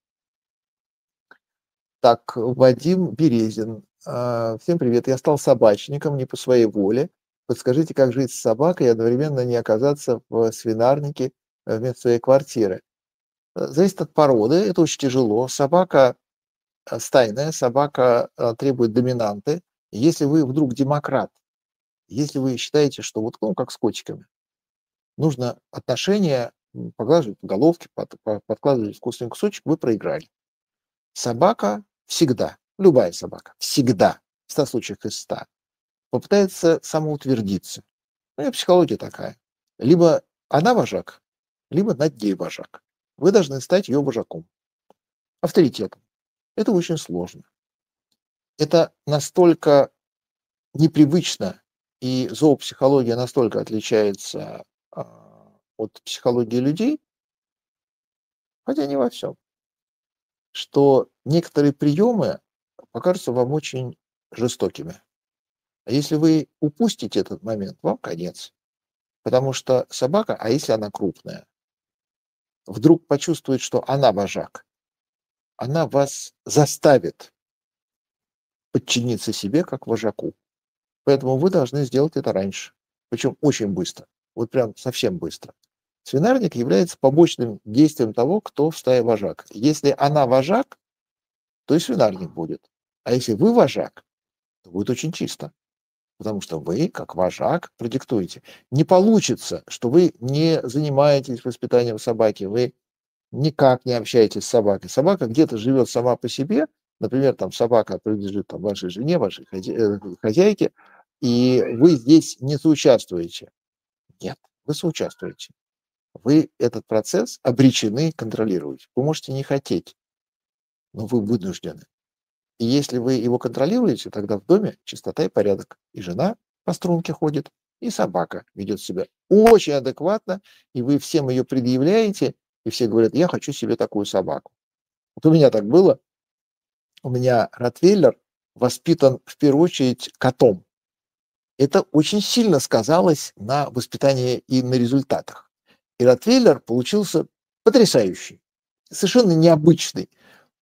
Так, Вадим Березин. А, Всем привет. Я стал собачником не по своей воле. Подскажите, как жить с собакой и одновременно не оказаться в свинарнике э, вместо своей квартиры? Э, Зависит от породы. Это очень тяжело. Собака э, стайная, собака э, требует доминанты. Если вы вдруг демократ, если вы считаете, что вот ну, как с котиками, нужно отношения м, поглаживать по головке, под- по- подкладывать вкусный кусочек, вы проиграли. Собака всегда, любая собака, всегда, в ста случаях из ста, попытается самоутвердиться. У нее психология такая. Либо она вожак, либо над ней вожак. Вы должны стать ее вожаком, авторитетом. Это очень сложно. Это настолько непривычно, и зоопсихология настолько отличается а, от психологии людей, хотя не во всем, что некоторые приемы покажутся вам очень жестокими. А если вы упустите этот момент, вам конец. Потому что собака, а если она крупная, вдруг почувствует, что она вожак, она вас заставит подчиниться себе как вожаку. Поэтому вы должны сделать это раньше. Причем очень быстро. Вот прям совсем быстро. Свинарник является побочным действием того, кто в стае вожак. Если она вожак, то и свинарник будет. А если вы вожак, то будет очень чисто. Потому что вы, как вожак, продиктуете. Не получится, что вы не занимаетесь воспитанием собаки, вы никак не общаетесь с собакой. Собака где-то живет сама по себе, например, там собака принадлежит там, вашей жене, вашей хозя- э, хозяйке, и вы здесь не соучаствуете. Нет, вы соучаствуете. Вы этот процесс обречены контролировать. Вы можете не хотеть, но вы вынуждены. И если вы его контролируете, тогда в доме чистота и порядок. И жена по струнке ходит, и собака ведет себя очень адекватно, и вы всем ее предъявляете, и все говорят: я хочу себе такую собаку. Вот у меня так было. У меня ротвейлер воспитан в первую очередь котом. Это очень сильно сказалось на воспитании и на результатах. И ротвейлер получился потрясающий, совершенно необычный.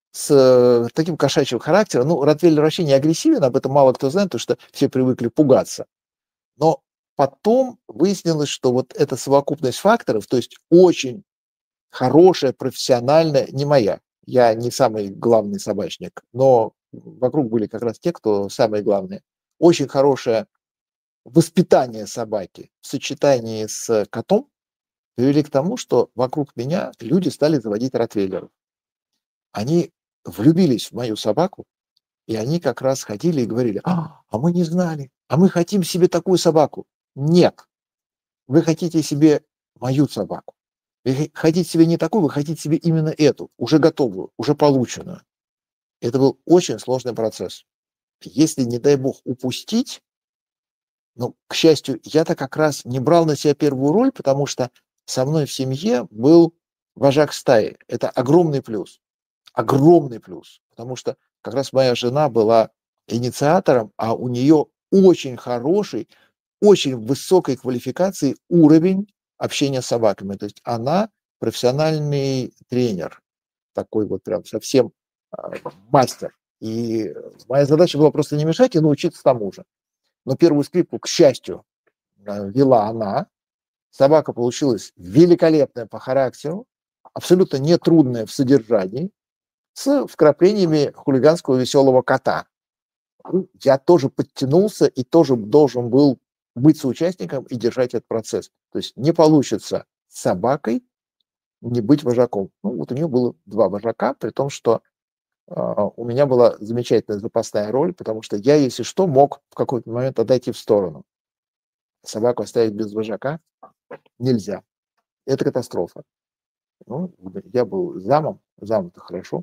с э, таким кошачьим характером. Ну, ротвейлер вообще не агрессивен, об этом мало кто знает, потому что все привыкли пугаться. Но потом выяснилось, что вот эта совокупность факторов, то есть очень хорошая, профессиональная, не моя. Я не самый главный собачник, но вокруг были как раз те, кто самые главные. Очень хорошее воспитание собаки в сочетании с котом привели к тому, что вокруг меня люди стали заводить ротвейлеров. Они влюбились в мою собаку, и они как раз ходили и говорили: а, а мы не знали, а мы хотим себе такую собаку. Нет, вы хотите себе мою собаку. Вы хотите себе не такую, вы хотите себе именно эту, уже готовую, уже полученную. Это был очень сложный процесс. Если, не дай бог, упустить, ну, к счастью, я-то как раз не брал на себя первую роль, потому что со мной в семье был вожак стаи. Это огромный плюс. Огромный плюс. Потому что как раз моя жена была инициатором, а у нее очень хороший, очень высокой квалификации уровень общения с собаками. То есть она профессиональный тренер, такой вот прям совсем а, мастер. И моя задача была просто не мешать и научиться тому же. Но первую скрипку, к счастью, э, вела она. Собака получилась великолепная по характеру, абсолютно нетрудная в содержании, с вкраплениями хулиганского веселого кота. Ну, я тоже подтянулся и тоже должен был быть соучастником и держать этот процесс. То есть не получится с собакой не быть вожаком. Ну, вот у нее было два вожака, при том, что э, у меня была замечательная запасная роль, потому что я, если что, мог в какой-то момент отойти в сторону. Собаку оставить без вожака нельзя. Это катастрофа. Ну, я был замом, зам-то хорошо.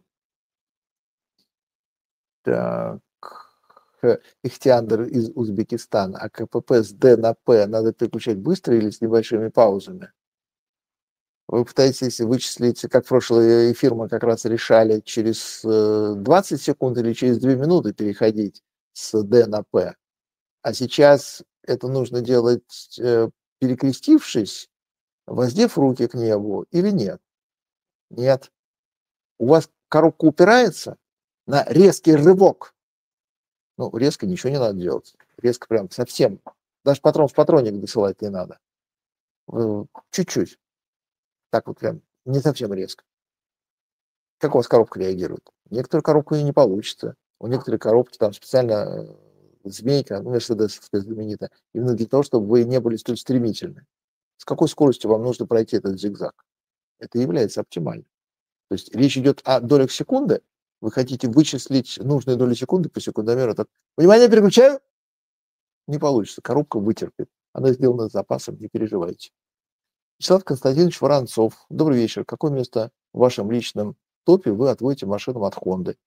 Так, э, Ихтиандр из Узбекистана. А КПП с Д на П надо переключать быстро или с небольшими паузами? Вы пытаетесь вычислить, как в прошлый эфир мы как раз решали, через э, двадцать секунд или через две минуты переходить с Д на П. А сейчас это нужно делать, э, перекрестившись, воздев руки к небу или нет? Нет. У вас коробка упирается на резкий рывок. Ну, резко ничего не надо делать. Резко прям совсем. Даже патрон в патронник досылать не надо. Э, Чуть-чуть. Так вот прям не совсем резко. Как у вас коробка реагирует? Некоторые коробку и не получится. У некоторых коробки там специально э, змейка, ну, мерседесовская знаменитая, именно для того, чтобы вы не были столь стремительны. С какой скоростью вам нужно пройти этот зигзаг? Это является оптимальным. То есть речь идет о долях секунды. Вы хотите вычислить нужные доли секунды по секундомеру. Так, внимание, переключаю. Не получится. Коробка вытерпит. Она сделана с запасом, не переживайте. Вячеслав Константинович Воронцов. Добрый вечер. Какое место в вашем личном топе вы отводите машинам от Хонды?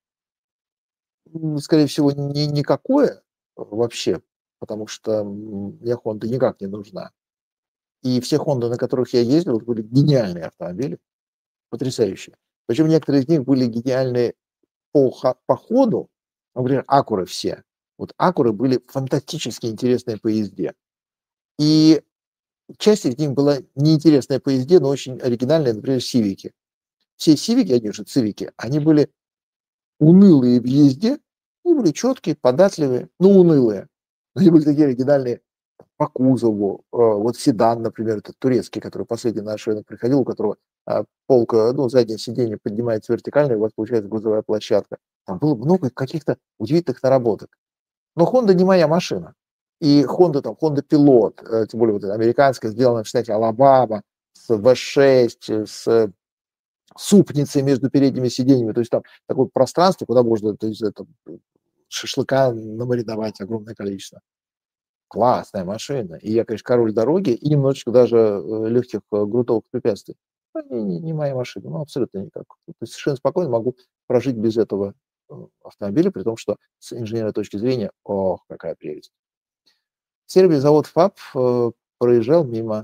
Скорее всего, ни, никакое вообще, потому что мне Хонда никак не нужна. И все Хонды, на которых я ездил, были гениальные автомобили, потрясающие. Причем некоторые из них были гениальные по, по ходу, например, Акуры все. Вот Акуры были фантастически интересные по езде. И часть из них была неинтересная по езде, но очень оригинальная, например, Сивики. Все Сивики, они же Цивики, они были унылые в езде, они были четкие, податливые, но унылые. Они были такие оригинальные по кузову. Вот седан, например, это турецкий, который последний на наш рынок приходил, у которого полка, ну, заднее сиденье поднимается вертикально, и у вас получается грузовая площадка. Там было много каких-то удивительных наработок. Но Honda не моя машина. И Honda, там, Honda Pilot, тем более вот эта американская, сделанная в штате Алабама, с ви шесть, с супницей между передними сиденьями. То есть там такое пространство, куда можно, то есть, это, шашлыка намариновать огромное количество. Классная машина. И я, конечно, король дороги и немножечко даже легких грунтовых препятствий. Ну, не, не, не моя машина, ну, абсолютно никак. То есть совершенно спокойно могу прожить без этого автомобиля, при том, что с инженерной точки зрения, ох, какая прелесть. В Сербии завод ФАП э, проезжал мимо.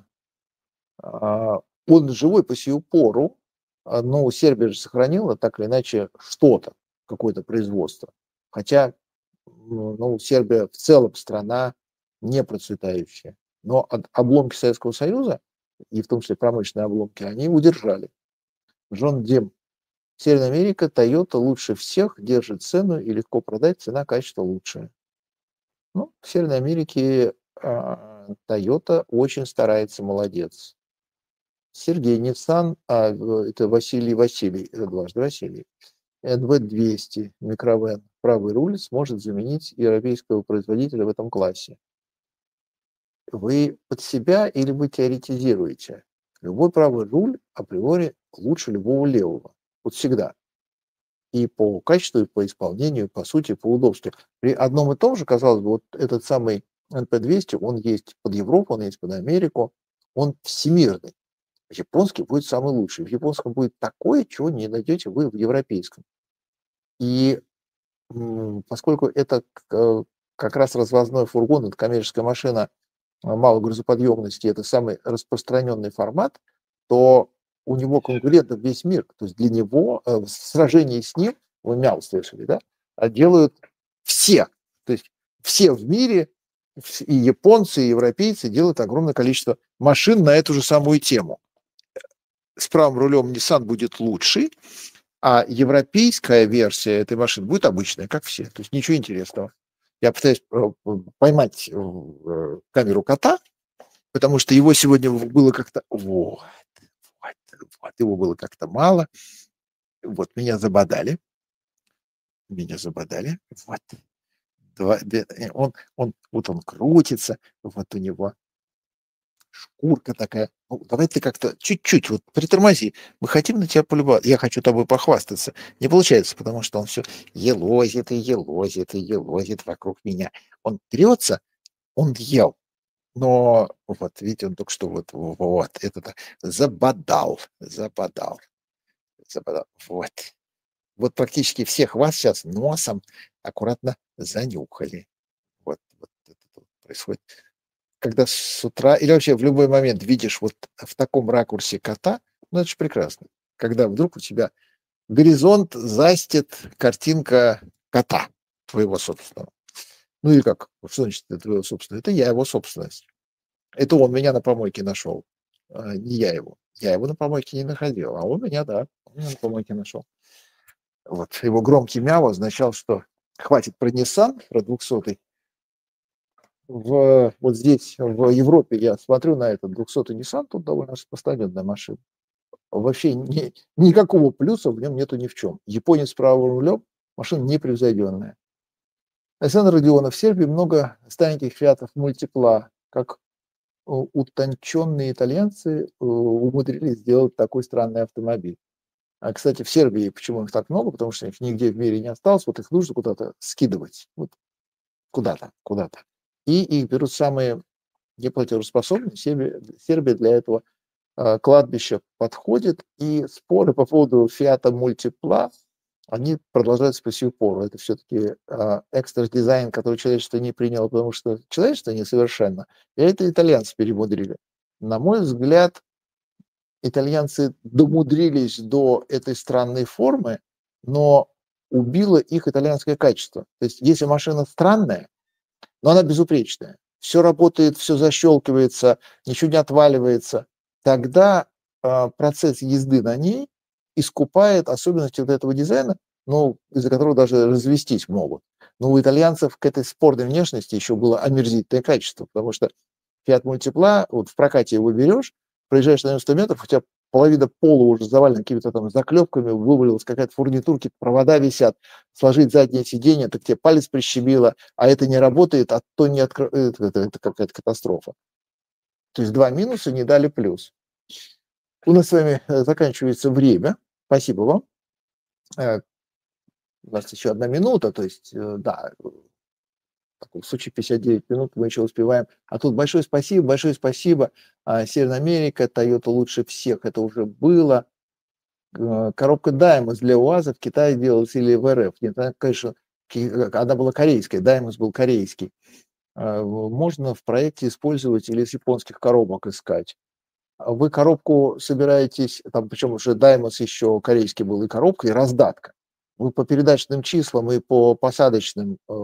Э, он живой по сию пору, но Сербия же сохранила так или иначе что-то, какое-то производство. Хотя, ну, Сербия в целом страна не процветающая. Но обломки Советского Союза, и в том числе промышленные обломки, они удержали. Джон Дим Северная Америка, Toyota лучше всех, держит цену и легко продать, цена-качество лучшее. Ну, в Северной Америке а, Toyota очень старается, молодец. Сергей Nissan, а, в- это Василий Василий, это дважды Василий. эн ви двести микровэн. Правый руль сможет заменить европейского производителя в этом классе. Вы под себя или вы теоретизируете? Любой правый руль априори лучше любого левого. Вот всегда. И по качеству, и по исполнению, и по сути, и по удобству. При одном и том же, казалось бы, вот этот самый эн пи двести, он есть под Европу, он есть под Америку, он всемирный. Японский будет самый лучший. В японском будет такое, чего не найдете вы в европейском. И м, поскольку это к- э, как раз развозной фургон, это коммерческая машина а, малой грузоподъемности, это самый распространенный формат, то у него конкурентов весь мир. То есть для него э, в сражении с ним, вы мяу слышали, да, а делают все. То есть все в мире, вс- и японцы, и европейцы делают огромное количество машин на эту же самую тему. С правым рулем Nissan будет лучший, а европейская версия этой машины будет обычная, как все. То есть ничего интересного. Я пытаюсь э, поймать э, э, камеру кота, потому что его сегодня было как-то... Вот, вот, вот, его было как-то мало. Вот, меня забодали. Меня забодали. Вот. Два, де- э, он, он, вот он крутится. Вот у него шкурка такая. Ну, давай ты как-то чуть-чуть вот притормози. Мы хотим на тебя полюбоваться. Я хочу тобой похвастаться. Не получается, потому что он все елозит и елозит и елозит вокруг меня. Он трется, он ел. Но вот, видите, он только что вот, вот, это забодал, забодал, забодал. Вот. Вот практически всех вас сейчас носом аккуратно занюхали. Вот, вот это вот происходит. Когда с утра или вообще в любой момент видишь вот в таком ракурсе кота, ну это же прекрасно. Когда вдруг у тебя горизонт застит картинка кота твоего собственного. Ну или как? Что значит это твоего собственного? Это я его собственность. Это он меня на помойке нашел, а, не я его. Я его на помойке не находил, а он меня, да, он меня на помойке нашел. Вот. Его громкий мяу означал, что хватит про Nissan, про двухсотый. В, вот здесь, в Европе, я смотрю на этот двухсотый Nissan, тут довольно распространенная машина. Вообще ни, никакого плюса в нем нету ни в чем. Японец с правым рулем, машина непревзойденная. Александр Родионов, в Сербии много стареньких фиатов мультипла, как э, утонченные итальянцы э, умудрились сделать такой странный автомобиль. А, кстати, в Сербии почему их так много? Потому что их нигде в мире не осталось, вот их нужно куда-то скидывать, вот куда-то, куда-то. И их берут самые неплатежеспособные. Сербия, Сербия для этого а, кладбища подходит, и споры по поводу Фиата Мультипла, они продолжаются по сию пору. Это все-таки а, экстра-дизайн, который человечество не приняло, потому что человечество несовершенно. И это итальянцы перемудрили. На мой взгляд, итальянцы домудрились до этой странной формы, но убило их итальянское качество. То есть если машина странная, но она безупречная, все работает, все защелкивается, ничего не отваливается, тогда а, процесс езды на ней искупает особенности вот этого дизайна, ну, из-за которого даже развестись могут. Но у итальянцев к этой спорной внешности еще было омерзительное качество, потому что Fiat Multipla, вот в прокате его берешь, проезжаешь на девяносто метров, у тебя половина пола уже завалена какими-то там заклепками, вывалилась какая-то фурнитурки, провода висят, сложить заднее сиденье, так тебе палец прищемило, а это не работает, а то не откро... это, это, это какая-то катастрофа. То есть два минуса не дали плюс. У нас с вами э, заканчивается время. Спасибо вам. Э, У нас еще одна минута, то есть, э, да, в таком случае пятьдесят девять минут мы еще успеваем. А тут большое спасибо, большое спасибо. А, Северная Америка, Toyota лучше всех, это уже было. Э, Коробка Даймос для УАЗа в Китае делалась или в эр эф? Нет, она, конечно, ки- она была корейская, Даймос был корейский. А, в- Можно в проекте использовать или с японских коробок искать. А Вы коробку собираетесь, там причем уже Даймос еще корейский был, и коробка, и раздатка. Вы по передачным числам и по посадочным э,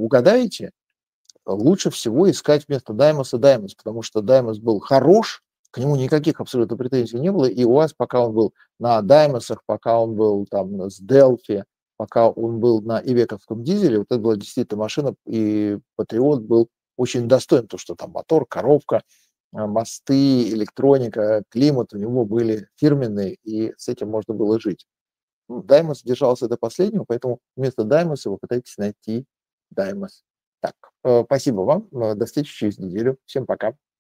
угадаете, лучше всего искать вместо Даймоса Даймос, потому что Даймос был хорош, к нему никаких абсолютно претензий не было. И УАЗ, пока он был на Даймосах, пока он был там с Делфи, пока он был на ивековском дизеле, вот это была действительно машина, и Патриот был очень достоин, то, что там мотор, коробка, а, мосты, электроника, климат у него были фирменные, и с этим можно было жить. Ну, Даймос держался до последнего, поэтому вместо Даймоса вы пытаетесь найти Даймос. Так, э, спасибо вам. э, До встречи через неделю. Всем пока.